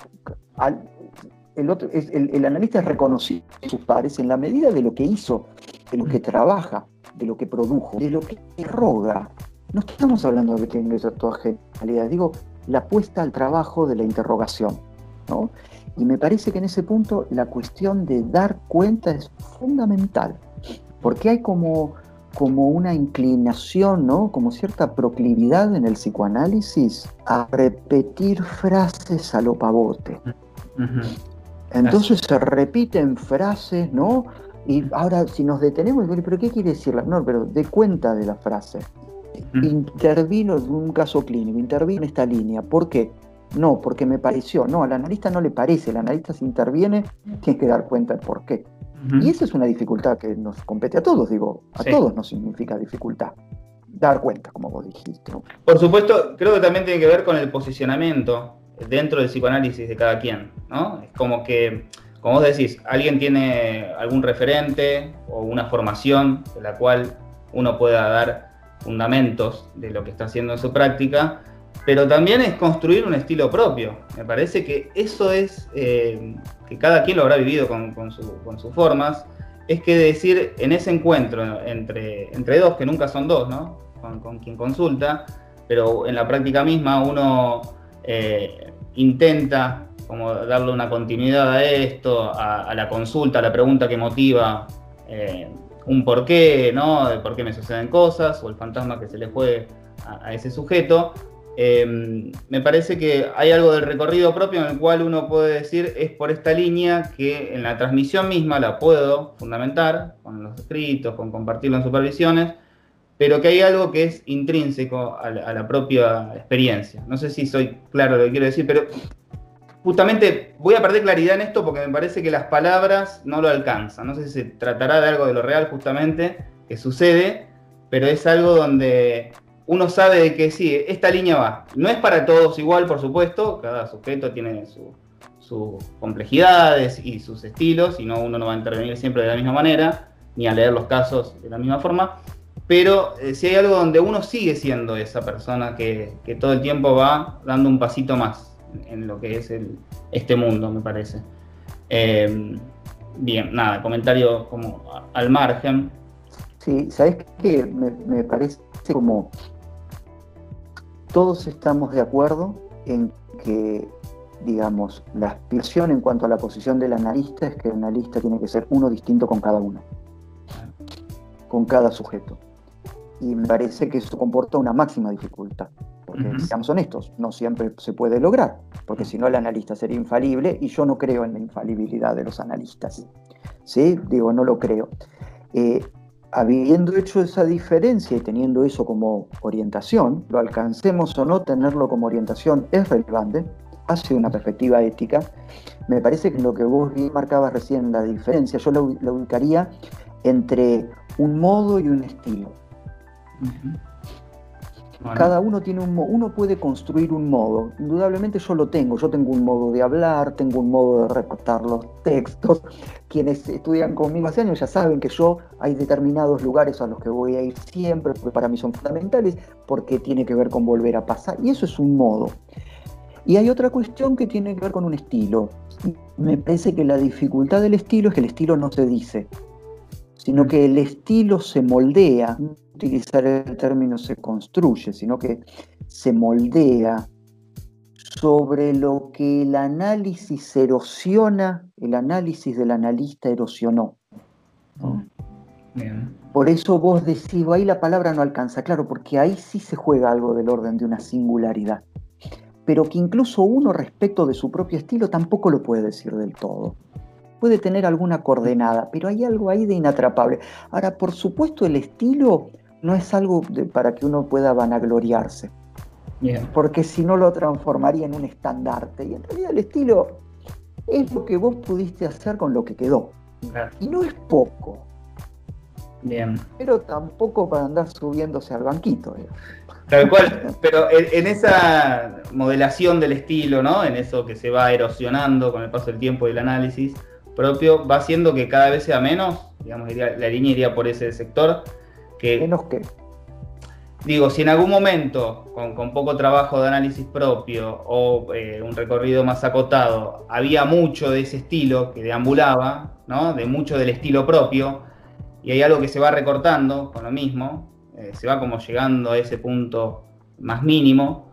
El analista es reconocido por sus pares en la medida de lo que hizo, de lo que trabaja, de lo que produjo, de lo que roga. No estamos hablando de que tenga toda genialidad, digo, la puesta al trabajo de la interrogación, ¿no? Y me parece que en ese punto la cuestión de dar cuenta es fundamental, porque hay como una inclinación, ¿no? Como cierta proclividad en el psicoanálisis a repetir frases a lo pavote. Entonces se repiten frases, ¿no? Y ahora si nos detenemos, ¿pero qué quiere decir? No, pero dé cuenta de la frase. Intervino en un caso clínico, intervino en esta línea. ¿Por qué? No, porque me pareció. No, al analista no le parece. El analista si interviene, tiene que dar cuenta del por qué. Y esa es una dificultad que nos compete a todos, digo, a todos nos significa dificultad. Dar cuenta, como vos dijiste, ¿no? Por supuesto, creo que también tiene que ver con el posicionamiento dentro del psicoanálisis de cada quien, ¿no? Es como que, como vos decís, alguien tiene algún referente o una formación de la cual uno pueda dar fundamentos de lo que está haciendo en su práctica, pero también es construir un estilo propio. Me parece que eso es, que cada quien lo habrá vivido con sus formas, es que decir, en ese encuentro entre dos, que nunca son dos, ¿no? Con quien consulta, pero en la práctica misma uno intenta como darle una continuidad a esto, a la consulta, a la pregunta que motiva un porqué, ¿no? De por qué me suceden cosas, o el fantasma que se le fue a ese sujeto. Me parece que hay algo del recorrido propio en el cual uno puede decir es por esta línea que en la transmisión misma la puedo fundamentar con los escritos, con compartirlo en supervisiones, pero que hay algo que es intrínseco a la propia experiencia. No sé si soy claro lo que quiero decir, pero justamente voy a perder claridad en esto porque me parece que las palabras no lo alcanzan. No sé si se tratará de algo de lo real justamente que sucede, pero es algo donde uno sabe de que sí, esta línea va. No es para todos igual, por supuesto, cada sujeto tiene sus complejidades y sus estilos, y uno no va a intervenir siempre de la misma manera, ni a leer los casos de la misma forma, pero si hay algo donde uno sigue siendo esa persona que todo el tiempo va dando un pasito más en lo que es este mundo, me parece. Bien, nada, comentario como al margen. Sí, ¿sabes qué? Me parece como todos estamos de acuerdo en que, digamos, la aspiración en cuanto a la posición del analista es que el analista tiene que ser uno distinto con cada uno, con cada sujeto. Y me parece que eso comporta una máxima dificultad, porque seamos honestos, no siempre se puede lograr, porque si no el analista sería infalible, y yo no creo en la infalibilidad de los analistas, ¿sí? Digo, no lo creo. Habiendo hecho esa diferencia y teniendo eso como orientación, lo alcancemos o no, tenerlo como orientación es relevante, hace una perspectiva ética. Me parece que lo que vos bien marcabas recién, la diferencia, yo la ubicaría entre un modo y un estilo. Bueno. Cada uno tiene uno puede construir un modo, indudablemente yo tengo un modo de hablar, tengo un modo de reportar los textos. Quienes estudian conmigo hace años ya saben que hay determinados lugares a los que voy a ir siempre, porque para mí son fundamentales, porque tiene que ver con volver a pasar, y eso es un modo. Y hay otra cuestión que tiene que ver con un estilo. Me parece que la dificultad del estilo es que el estilo no se dice, sino que el estilo se moldea. Utilizar el término se construye, sino que se moldea sobre lo que el análisis erosiona, el análisis del analista erosionó, ¿no? Bien. Por eso vos decís, ahí la palabra no alcanza, claro, porque ahí sí se juega algo del orden de una singularidad, pero que incluso uno respecto de su propio estilo tampoco lo puede decir del todo. Puede tener alguna coordenada, pero hay algo ahí de inatrapable. Ahora, por supuesto, el estilo no es algo para que uno pueda vanagloriarse, porque si no lo transformaría en un estandarte. Y en realidad el estilo es lo que vos pudiste hacer con lo que quedó. Claro. Y no es poco. Bien. Pero tampoco para andar subiéndose al banquito. Tal cual, pero en esa modelación del estilo, ¿no? En eso que se va erosionando con el paso del tiempo y el análisis propio, va haciendo que cada vez sea menos, digamos, la línea iría por ese sector. ¿Menos qué? Digo, si en algún momento, con poco trabajo de análisis propio o un recorrido más acotado, había mucho de ese estilo que deambulaba, ¿no? De mucho del estilo propio, y hay algo que se va recortando con lo mismo, se va como llegando a ese punto más mínimo,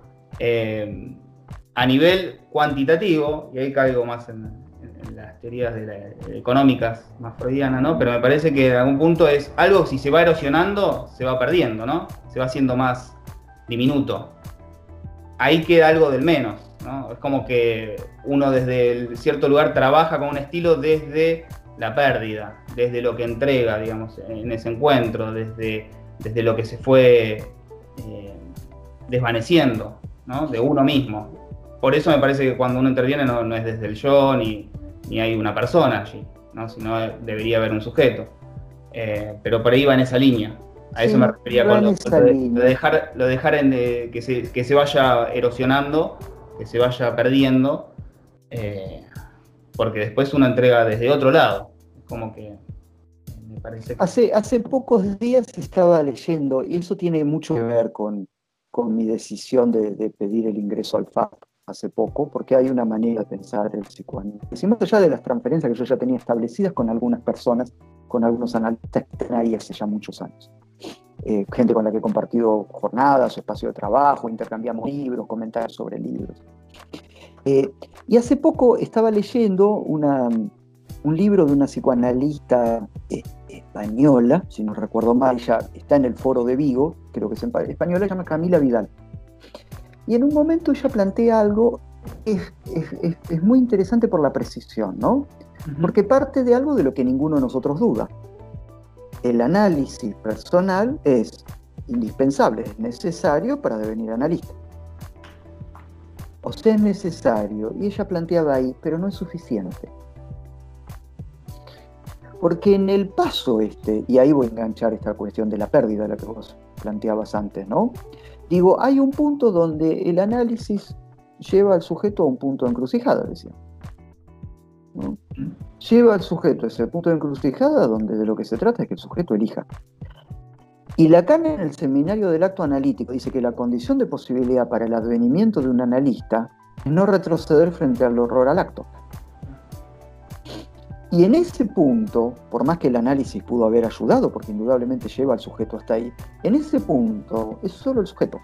a nivel cuantitativo, y ahí caigo más en las teorías económicas más freudianas, ¿no? Pero me parece que en algún punto es algo, si se va erosionando, se va perdiendo, ¿no? Se va haciendo más diminuto. Ahí queda algo del menos, ¿no? Es como que uno desde cierto lugar trabaja con un estilo desde la pérdida, desde lo que entrega, digamos, en ese encuentro, desde lo que se fue desvaneciendo, ¿no? De uno mismo. Por eso me parece que cuando uno interviene no es desde el yo, ni hay una persona allí, ¿no? Sino debería haber un sujeto. Pero por ahí va en esa línea. A eso me refería con lo de dejar que se vaya erosionando, que se vaya perdiendo, porque después uno entrega desde otro lado. Como que me parece que... Hace pocos días estaba leyendo, y eso tiene mucho que ver con mi decisión de pedir el ingreso al FAP hace poco, porque hay una manera de pensar el psicoanálisis, más allá de las transferencias que yo ya tenía establecidas con algunas personas, con algunos analistas que están ahí hace ya muchos años. Gente con la que he compartido jornadas, espacio de trabajo, intercambiamos libros, comentarios sobre libros. Y hace poco estaba leyendo un libro de una psicoanalista española, si no recuerdo mal, ella está en el Foro de Vigo, creo que es española, se llama Camila Vidal. Y en un momento ella plantea algo que es muy interesante por la precisión, ¿no? Porque parte de algo de lo que ninguno de nosotros duda. El análisis personal es indispensable, es necesario para devenir analista. O sea, es necesario, y ella planteaba ahí, pero no es suficiente. Porque en el paso y ahí voy a enganchar esta cuestión de la pérdida de la que vos planteabas antes, ¿no? Digo, hay un punto donde el análisis lleva al sujeto a un punto de encrucijada, decía, ¿no? lleva al sujeto a ese punto de encrucijada donde de lo que se trata es que el sujeto elija. Y Lacan en el seminario del acto analítico dice que la condición de posibilidad para el advenimiento de un analista es no retroceder frente al horror al acto. Y en ese punto, por más que el análisis pudo haber ayudado, porque indudablemente lleva al sujeto hasta ahí, en ese punto es solo el sujeto,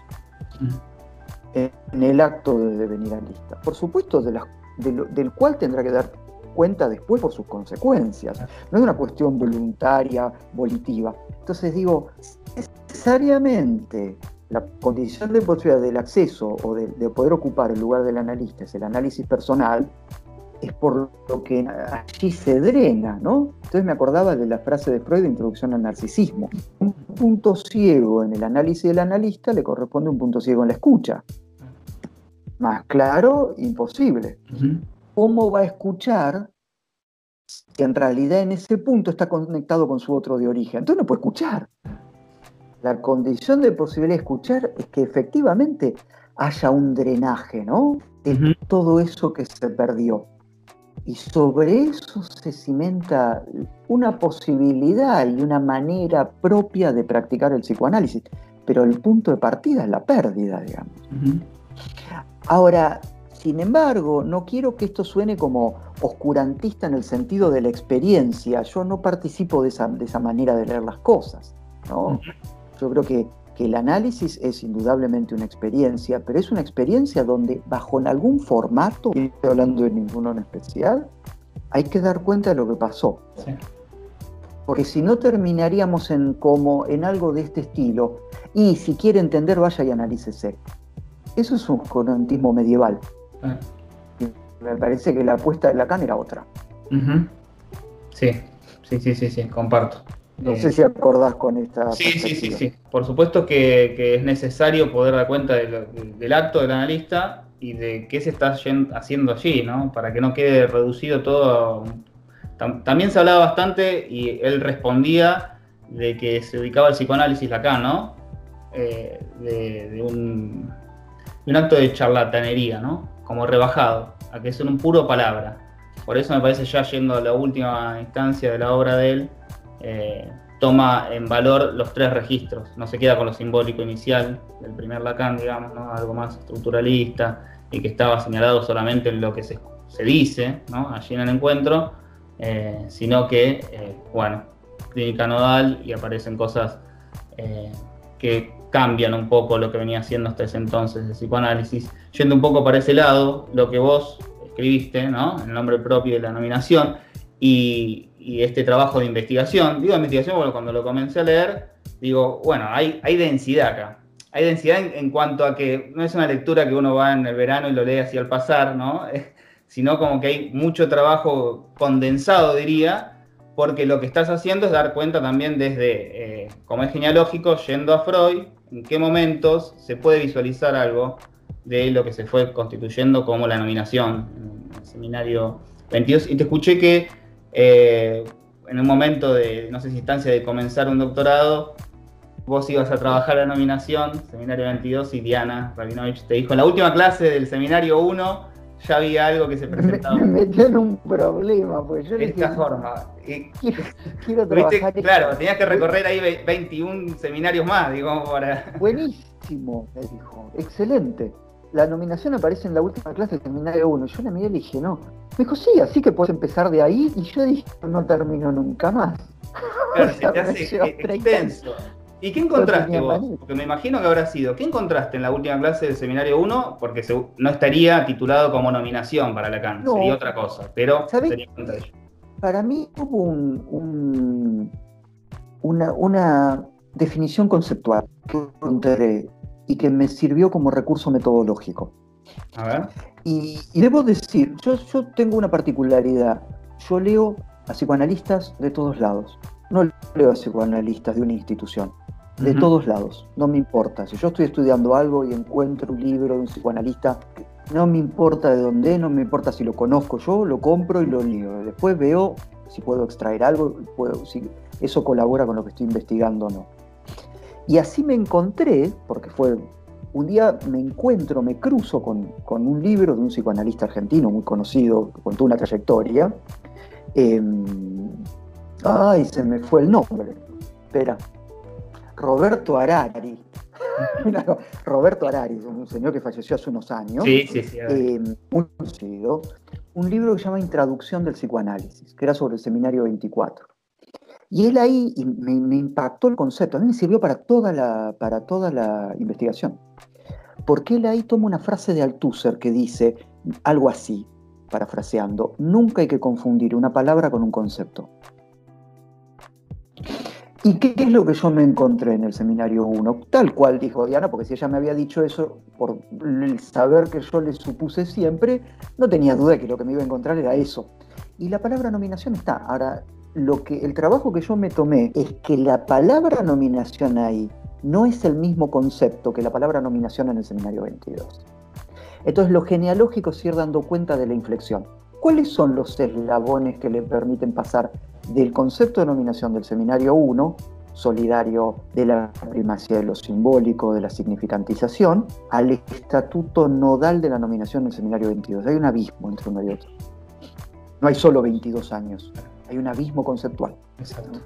en el acto de devenir analista. Por supuesto, del cual tendrá que dar cuenta después por sus consecuencias. No es una cuestión voluntaria, volitiva. Entonces digo, necesariamente la condición de posibilidad del acceso o de poder ocupar el lugar del analista es el análisis personal, es por lo que allí se drena, ¿no? Entonces me acordaba de la frase de Freud de Introducción al Narcisismo. Un punto ciego en el análisis del analista le corresponde un punto ciego en la escucha. Más claro, imposible. ¿Cómo va a escuchar si en realidad en ese punto está conectado con su otro de origen? Entonces no puede escuchar. La condición de posibilidad de escuchar es que efectivamente haya un drenaje, ¿no? De todo eso que se perdió. Y sobre eso se cimenta una posibilidad y una manera propia de practicar el psicoanálisis. Pero el punto de partida es la pérdida, digamos. Ahora, sin embargo, no quiero que esto suene como oscurantista en el sentido de la experiencia. Yo no participo de esa manera de leer las cosas, ¿no? Yo creo que el análisis es indudablemente una experiencia, pero es una experiencia donde bajo en algún formato, no estoy hablando de ninguno en especial, hay que dar cuenta de lo que pasó. Sí. Porque si no terminaríamos en algo de este estilo, y si quiere entender, vaya y analícese. Eso es un oscurantismo medieval. Y me parece que la apuesta de Lacan era otra. Sí, comparto. No sé si acordás con esta... Sí. Por supuesto que es necesario poder dar cuenta del acto del analista y de qué se está haciendo allí, ¿no? Para que no quede reducido todo. También se hablaba bastante, y él respondía, de que se dedicaba al psicoanálisis Lacan, ¿no? De un acto de charlatanería, ¿no? Como rebajado, a que es un puro palabra. Por eso me parece, ya yendo a la última instancia de la obra de él, toma en valor los tres registros, no se queda con lo simbólico inicial del primer Lacan, digamos, ¿no? Algo más estructuralista y que estaba señalado solamente en lo que se dice, ¿no? Allí en el encuentro, sino que, clínica nodal, y aparecen cosas que cambian un poco lo que venía haciendo hasta ese entonces el psicoanálisis, yendo un poco para ese lado, lo que vos escribiste, ¿no? El nombre propio de la nominación, y este trabajo de investigación. Digo investigación porque cuando lo comencé a leer, digo, bueno, hay densidad acá. Hay densidad en cuanto a que no es una lectura que uno va en el verano y lo lee así al pasar, ¿no? Sino como que hay mucho trabajo condensado, diría, porque lo que estás haciendo es dar cuenta también desde, como es genealógico, yendo a Freud, en qué momentos se puede visualizar algo de lo que se fue constituyendo como la nominación en el seminario 22. Y te escuché que en un momento de, no sé si instancia de comenzar un doctorado, vos ibas a trabajar la nominación, seminario 22, y Diana Rabinovich te dijo, en la última clase del seminario 1 ya había algo que se presentaba. Me metió en un problema, pues yo de esta forma. Quiero trabajar. Claro, tenías que recorrer ahí 21 seminarios más, digamos, para... Buenísimo, me dijo, excelente. La nominación aparece en la última clase del seminario 1. Yo la miré y le dije, no. Me dijo, sí, así que puedes empezar de ahí. Y yo dije, no termino nunca más. Claro, se te hace extenso. ¿Y qué encontraste vos? Porque me imagino que habrá sido. ¿Qué encontraste en la última clase del seminario 1? Porque no estaría titulado como nominación para Lacan, no, sería otra cosa. Pero sería contrario. Para mí hubo una definición conceptual que encontré y que me sirvió como recurso metodológico. A ver. Y debo decir, yo tengo una particularidad. Yo leo a psicoanalistas de todos lados. No leo a psicoanalistas de una institución. De todos lados. No me importa. Si yo estoy estudiando algo y encuentro un libro de un psicoanalista, no me importa de dónde, no me importa si lo conozco yo, lo compro y lo leo. Después veo si puedo extraer algo, si eso colabora con lo que estoy investigando o no. Y así me encontré, porque fue un día me cruzo con un libro de un psicoanalista argentino muy conocido, con toda una trayectoria, Ay, se me fue el nombre. Espera. Roberto Harari. Roberto Harari, un señor que falleció hace unos años. Sí. Muy conocido. Un libro que se llama Introducción del psicoanálisis, que era sobre el seminario 24. Y él ahí me impactó el concepto. A mí me sirvió para toda la investigación. Porque él ahí toma una frase de Althusser que dice algo así, parafraseando: nunca hay que confundir una palabra con un concepto. ¿Y qué es lo que yo me encontré en el seminario 1? Tal cual dijo Diana, porque si ella me había dicho eso, por el saber que yo le supuse siempre, no tenía duda de que lo que me iba a encontrar era eso. Y la palabra nominación está. Ahora, el trabajo que yo me tomé es que la palabra nominación ahí no es el mismo concepto que la palabra nominación en el seminario 22. Entonces, lo genealógico es ir dando cuenta de la inflexión. ¿Cuáles son los eslabones que le permiten pasar del concepto de nominación del seminario 1, solidario de la primacía de lo simbólico, de la significantización, al estatuto nodal de la nominación del seminario 22? Hay un abismo entre uno y otro. No hay solo 22 años, hay un abismo conceptual. Exacto.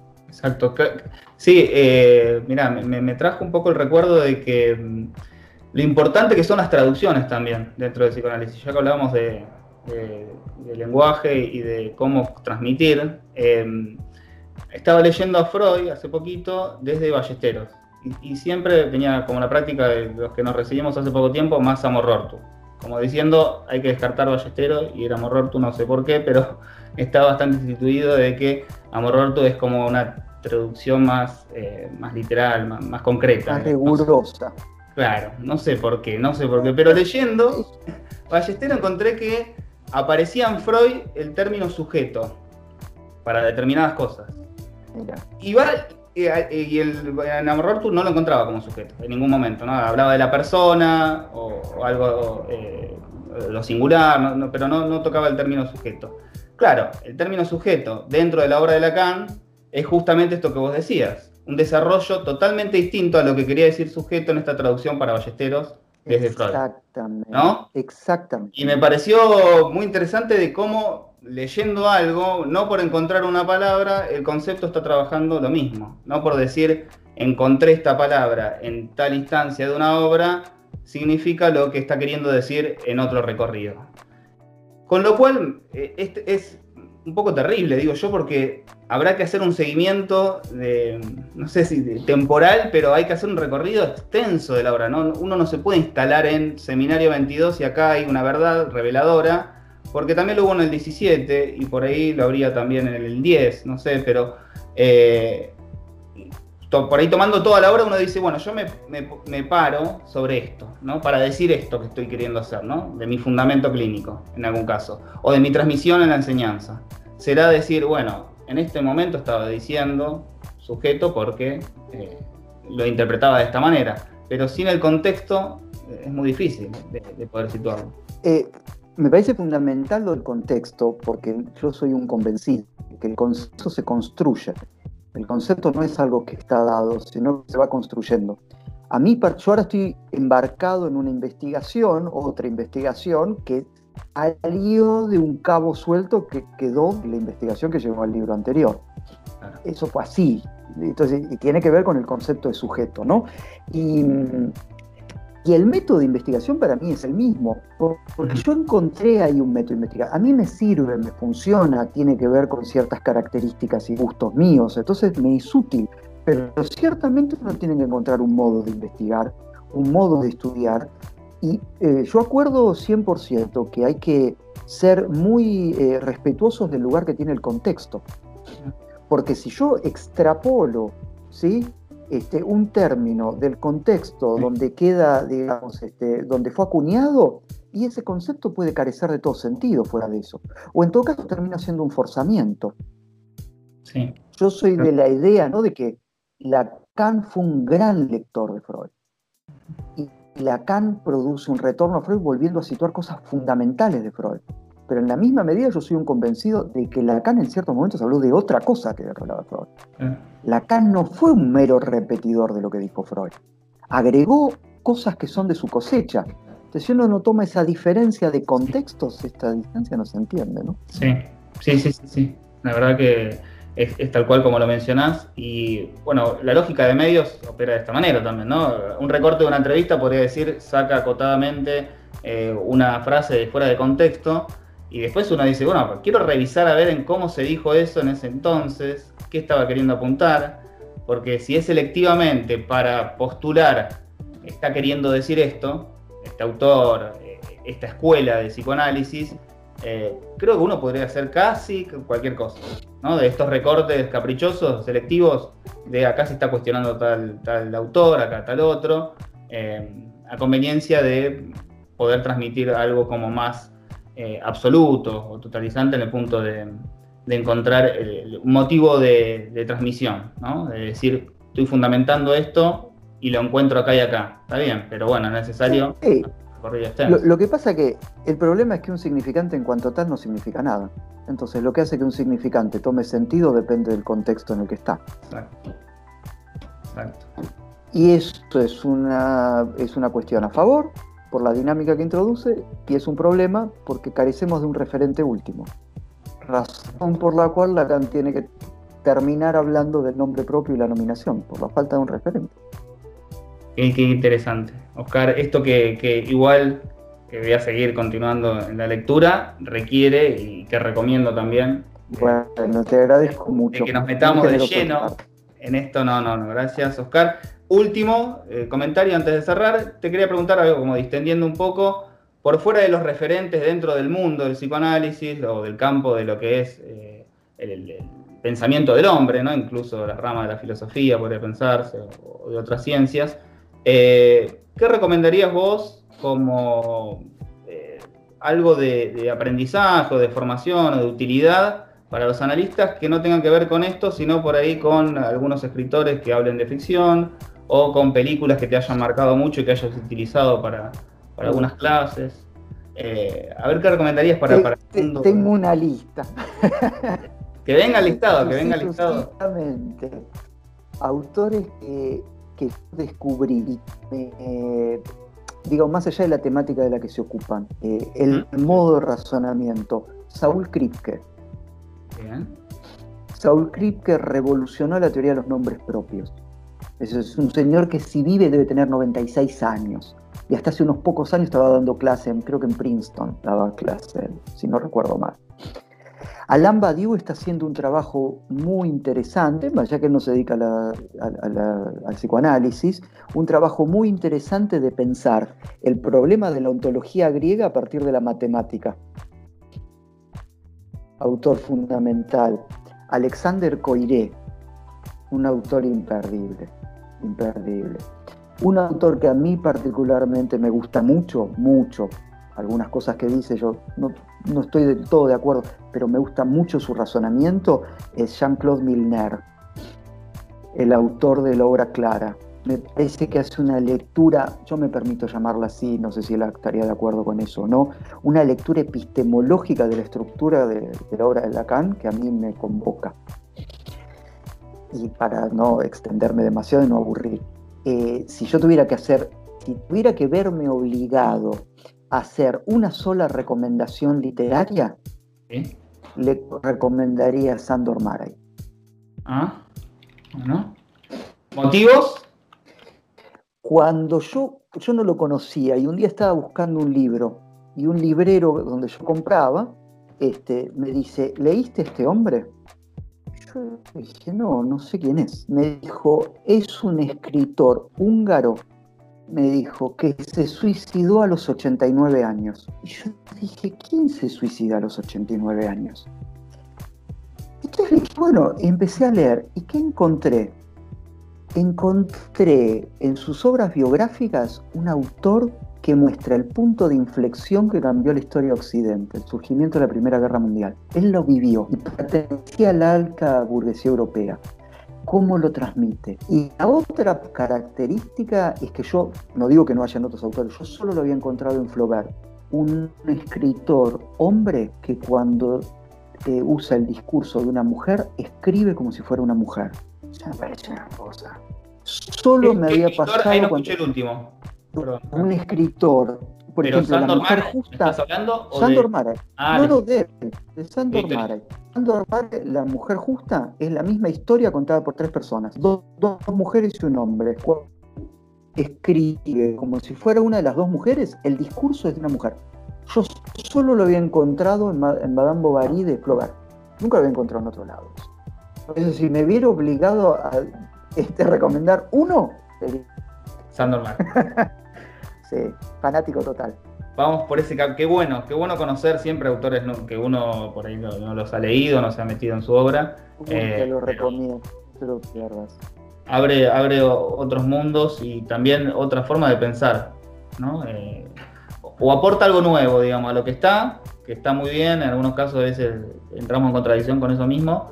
Sí, mirá, me trajo un poco el recuerdo de que lo importante que son las traducciones también dentro del psicoanálisis. Ya que hablábamos de lenguaje y de cómo transmitir, estaba leyendo a Freud hace poquito desde Ballesteros y siempre tenía como la práctica de los que nos recibimos hace poco tiempo, más Amor Rortu, como diciendo hay que descartar Ballesteros y ir a Amor Rortu, no sé por qué, pero está bastante instituido de que Amor Rortu es como una traducción más literal, más concreta, más rigurosa. Claro, no sé por qué, pero leyendo Ballesteros encontré que aparecía en Freud el término sujeto para determinadas cosas. Mira. Y en Amor Rortu no lo encontraba como sujeto en ningún momento, ¿no? Hablaba de la persona o algo, lo singular, pero no tocaba el término sujeto. Claro, el término sujeto dentro de la obra de Lacan es justamente esto que vos decías, un desarrollo totalmente distinto a lo que quería decir sujeto en esta traducción para Ballesteros desde Freud. Exactamente. ¿No? Exactamente. Y me pareció muy interesante de cómo, leyendo algo, no por encontrar una palabra, el concepto está trabajando lo mismo. No por decir, encontré esta palabra en tal instancia de una obra, significa lo que está queriendo decir en otro recorrido. Con lo cual, es un poco terrible, digo yo, porque habrá que hacer un seguimiento no sé si temporal, pero hay que hacer un recorrido extenso de la obra, ¿no? Uno no se puede instalar en Seminario 22 y acá hay una verdad reveladora, porque también lo hubo en el 17 y por ahí lo habría también en el 10, no sé, pero por ahí tomando toda la obra uno dice, bueno, yo me paro sobre esto, ¿no? Para decir esto que estoy queriendo hacer, ¿no? De mi fundamento clínico, en algún caso, o de mi transmisión en la enseñanza. Será decir, bueno, en este momento estaba diciendo sujeto porque lo interpretaba de esta manera, pero sin el contexto es muy difícil de poder situarlo. Me parece fundamental lo del contexto, porque yo soy un convencido que el concepto se construye. El concepto no es algo que está dado, sino que se va construyendo. A mí, yo ahora estoy embarcado en una investigación, otra investigación, que salió de un cabo suelto que quedó de la investigación que llevó al libro anterior. Eso fue así. Entonces, y tiene que ver con el concepto de sujeto, ¿no? Y el método de investigación para mí es el mismo, porque yo encontré ahí un método de investigación. A mí me sirve, me funciona, tiene que ver con ciertas características y gustos míos, entonces me es útil. Pero ciertamente uno tiene que encontrar un modo de investigar, un modo de estudiar. Y yo acuerdo 100% que hay que ser muy respetuosos del lugar que tiene el contexto. Porque si yo extrapolo, ¿sí?, un término del contexto donde queda, digamos, donde fue acuñado, y ese concepto puede carecer de todo sentido fuera de eso. O en todo caso termina siendo un forzamiento. Sí. Yo soy de la idea, ¿no?, de que Lacan fue un gran lector de Freud. Y Lacan produce un retorno a Freud volviendo a situar cosas fundamentales de Freud. Pero en la misma medida yo soy un convencido de que Lacan en ciertos momentos habló de otra cosa que hablaba Freud. Lacan no fue un mero repetidor de lo que dijo Freud. Agregó cosas que son de su cosecha. Entonces si uno no toma esa diferencia de contextos, esta distancia no se entiende, ¿no? Sí, Sí, sí, sí, sí. La verdad que es tal cual como lo mencionás. Y bueno, la lógica de medios opera de esta manera también, ¿no? Un recorte de una entrevista podría decir, saca acotadamente una frase de fuera de contexto. Y después uno dice, bueno, quiero revisar a ver en cómo se dijo eso en ese entonces, qué estaba queriendo apuntar. Porque si es selectivamente para postular, está queriendo decir esto, este autor, esta escuela de psicoanálisis, creo que uno podría hacer casi cualquier cosa, ¿no? De estos recortes caprichosos, selectivos, de acá se está cuestionando tal autor, acá tal otro, a conveniencia de poder transmitir algo como más absoluto o totalizante en el punto de encontrar un motivo de transmisión, ¿no? De decir, estoy fundamentando esto y lo encuentro acá y acá. Está bien, pero bueno, es necesario... Sí. Lo que pasa que el problema es que un significante en cuanto tal no significa nada. Entonces lo que hace que un significante tome sentido depende del contexto en el que está. Exacto. Exacto. Y esto es una cuestión a favor por la dinámica que introduce y es un problema porque carecemos de un referente último. Razón por la cual Lacan tiene que terminar hablando del nombre propio y la nominación, por la falta de un referente. Qué interesante. Oscar, esto que igual que voy a seguir continuando en la lectura, requiere, y que recomiendo también, bueno, te agradezco mucho. De que nos metamos de lleno en esto. No, gracias, Oscar. Último comentario antes de cerrar. Te quería preguntar algo como distendiendo un poco, por fuera de los referentes dentro del mundo del psicoanálisis o del campo de lo que es el pensamiento del hombre, ¿no? Incluso la rama de la filosofía podría pensarse, o de otras ciencias. ¿Qué recomendarías vos como algo de aprendizaje, o de formación, o de utilidad para los analistas que no tengan que ver con esto, sino por ahí con algunos escritores que hablen de ficción, o con películas que te hayan marcado mucho y que hayas utilizado para algunas clases? A ver qué recomendarías para el mundo. Tengo una lista. Que venga listado, que venga listado. Exactamente. Autores que descubrí, digo, más allá de la temática de la que se ocupan, el modo de razonamiento. Saul Kripke. Bien. Saul Kripke revolucionó la teoría de los nombres propios. Es un señor que si vive debe tener 96 años. Y hasta hace unos pocos años estaba dando clase, creo que en Princeton daba clase, si no recuerdo mal. Alain Badiou está haciendo un trabajo muy interesante, ya que él no se dedica al psicoanálisis, un trabajo muy interesante de pensar el problema de la ontología griega a partir de la matemática. Autor fundamental. Alexander Coiré, un autor imperdible. Un autor que a mí particularmente me gusta mucho. Algunas cosas que dice yo no estoy del todo de acuerdo, pero me gusta mucho su razonamiento, es Jean-Claude Milner, el autor de la obra Clara. Me parece que hace una lectura, yo me permito llamarla así, no sé si él estaría de acuerdo con eso o no, una lectura epistemológica de la estructura de la obra de Lacan que a mí me convoca. Y para no extenderme demasiado y no aburrir, si tuviera que verme obligado a hacer una sola recomendación literaria, ¿sí? Le recomendaría a Sándor Márai. Bueno. ¿Motivos? Cuando yo no lo conocía y un día estaba buscando un libro y un librero donde yo compraba me dice, ¿leíste este hombre? Yo dije, no sé quién es. Me dijo, es un escritor húngaro, me dijo, que se suicidó a los 89 años. Y yo dije, ¿quién se suicida a los 89 años? Entonces dije, bueno, empecé a leer. ¿Y qué encontré? Encontré en sus obras biográficas un autor que muestra el punto de inflexión que cambió la historia de Occidente, el surgimiento de la Primera Guerra Mundial. Él lo vivió y pertenecía a la alta burguesía europea. ¿Cómo lo transmite? Y la otra característica es que yo, no digo que no hayan otros autores, yo solo lo había encontrado en Flaubert, un escritor hombre que cuando usa el discurso de una mujer, escribe como si fuera una mujer. O sea, me parece una cosa. Solo me había pasado... Ahí no escuché el último. Un escritor Por Pero ejemplo, la Sandor mujer Mare, justa. ¿estás hablando? ¿O Sandor de...? Mare. Ah, No, listo. de él, de Sandor Listo, Mare. Sandor Mare, la mujer justa, es la misma historia contada por 3 personas. Dos mujeres y un hombre. Escribe como si fuera una de las 2 mujeres, el discurso es de una mujer. Yo solo lo había encontrado en Madame Bovary de Flaubert. Nunca lo había encontrado en otro lado. Entonces, si me viera obligado a recomendar uno, sería Sandor Mare. sí, fanático total. Vamos por ese camino. Qué bueno conocer siempre autores que uno por ahí no los ha leído, no se ha metido en su obra. Te lo recomiendo, no te lo pierdas. Abre otros mundos y también otra forma de pensar, ¿no? O aporta algo nuevo, digamos, a lo que está muy bien. En algunos casos a veces entramos en contradicción con eso mismo.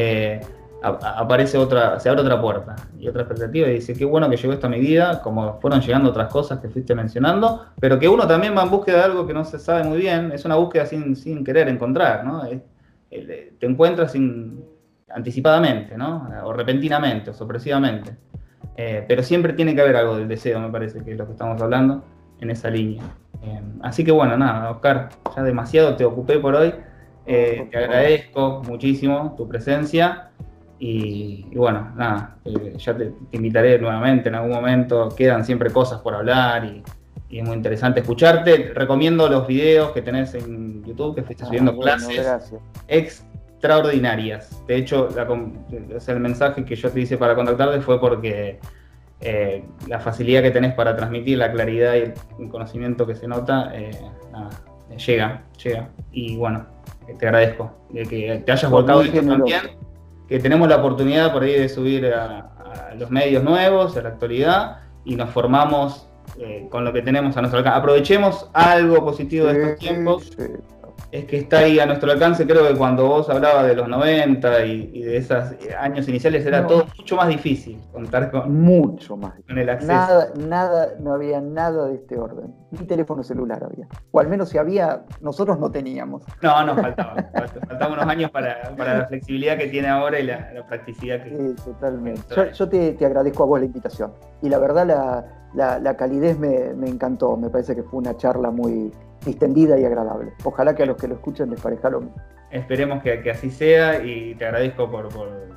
Se abre otra puerta y otra expectativa y dice, qué bueno que llegó esto a mi vida, como fueron llegando otras cosas que fuiste mencionando, pero que uno también va en búsqueda de algo que no se sabe muy bien. Es una búsqueda sin querer encontrar, ¿no? Te encuentras anticipadamente, ¿no? O repentinamente, o sorpresivamente. Pero siempre tiene que haber algo del deseo, me parece, que es lo que estamos hablando en esa línea. Así que bueno, nada, Oscar, ya demasiado te ocupé por hoy. Te agradezco muchísimo tu presencia y bueno, nada, ya te invitaré nuevamente en algún momento. Quedan siempre cosas por hablar y es muy interesante escucharte. Recomiendo los videos que tenés en YouTube, que fuiste subiendo clases. Gracias. Extraordinarias. De hecho, el mensaje que yo te hice para contactarte fue porque la facilidad que tenés para transmitir, la claridad y el conocimiento que se nota, llega. Y bueno, te agradezco de que te hayas volcado esto también, que tenemos la oportunidad por ahí de subir a los medios nuevos, a la actualidad, y nos formamos con lo que tenemos a nuestro alcance. Aprovechemos algo positivo de estos tiempos. Sí. Es que está ahí a nuestro alcance. Creo que cuando vos hablabas de los 90 y de esos años iniciales era todo mucho más difícil contar con el acceso. No había nada de este orden. Ni teléfono celular había. O al menos si había, nosotros no teníamos. No, nos faltaban unos años para la flexibilidad que tiene ahora y la practicidad que... Sí, totalmente. Yo te agradezco a vos la invitación. Y la verdad la calidez me encantó. Me parece que fue una charla muy distendida y agradable. Ojalá que a los que lo escuchen les parezca lo mismo. Esperemos que así sea y te agradezco por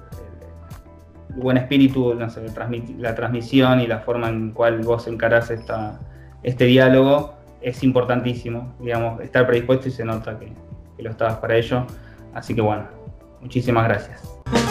el buen espíritu, no sé, la transmisión y la forma en cual vos encarás este diálogo. Es importantísimo, digamos, estar predispuesto y se nota que lo estabas para ello. Así que bueno, muchísimas gracias.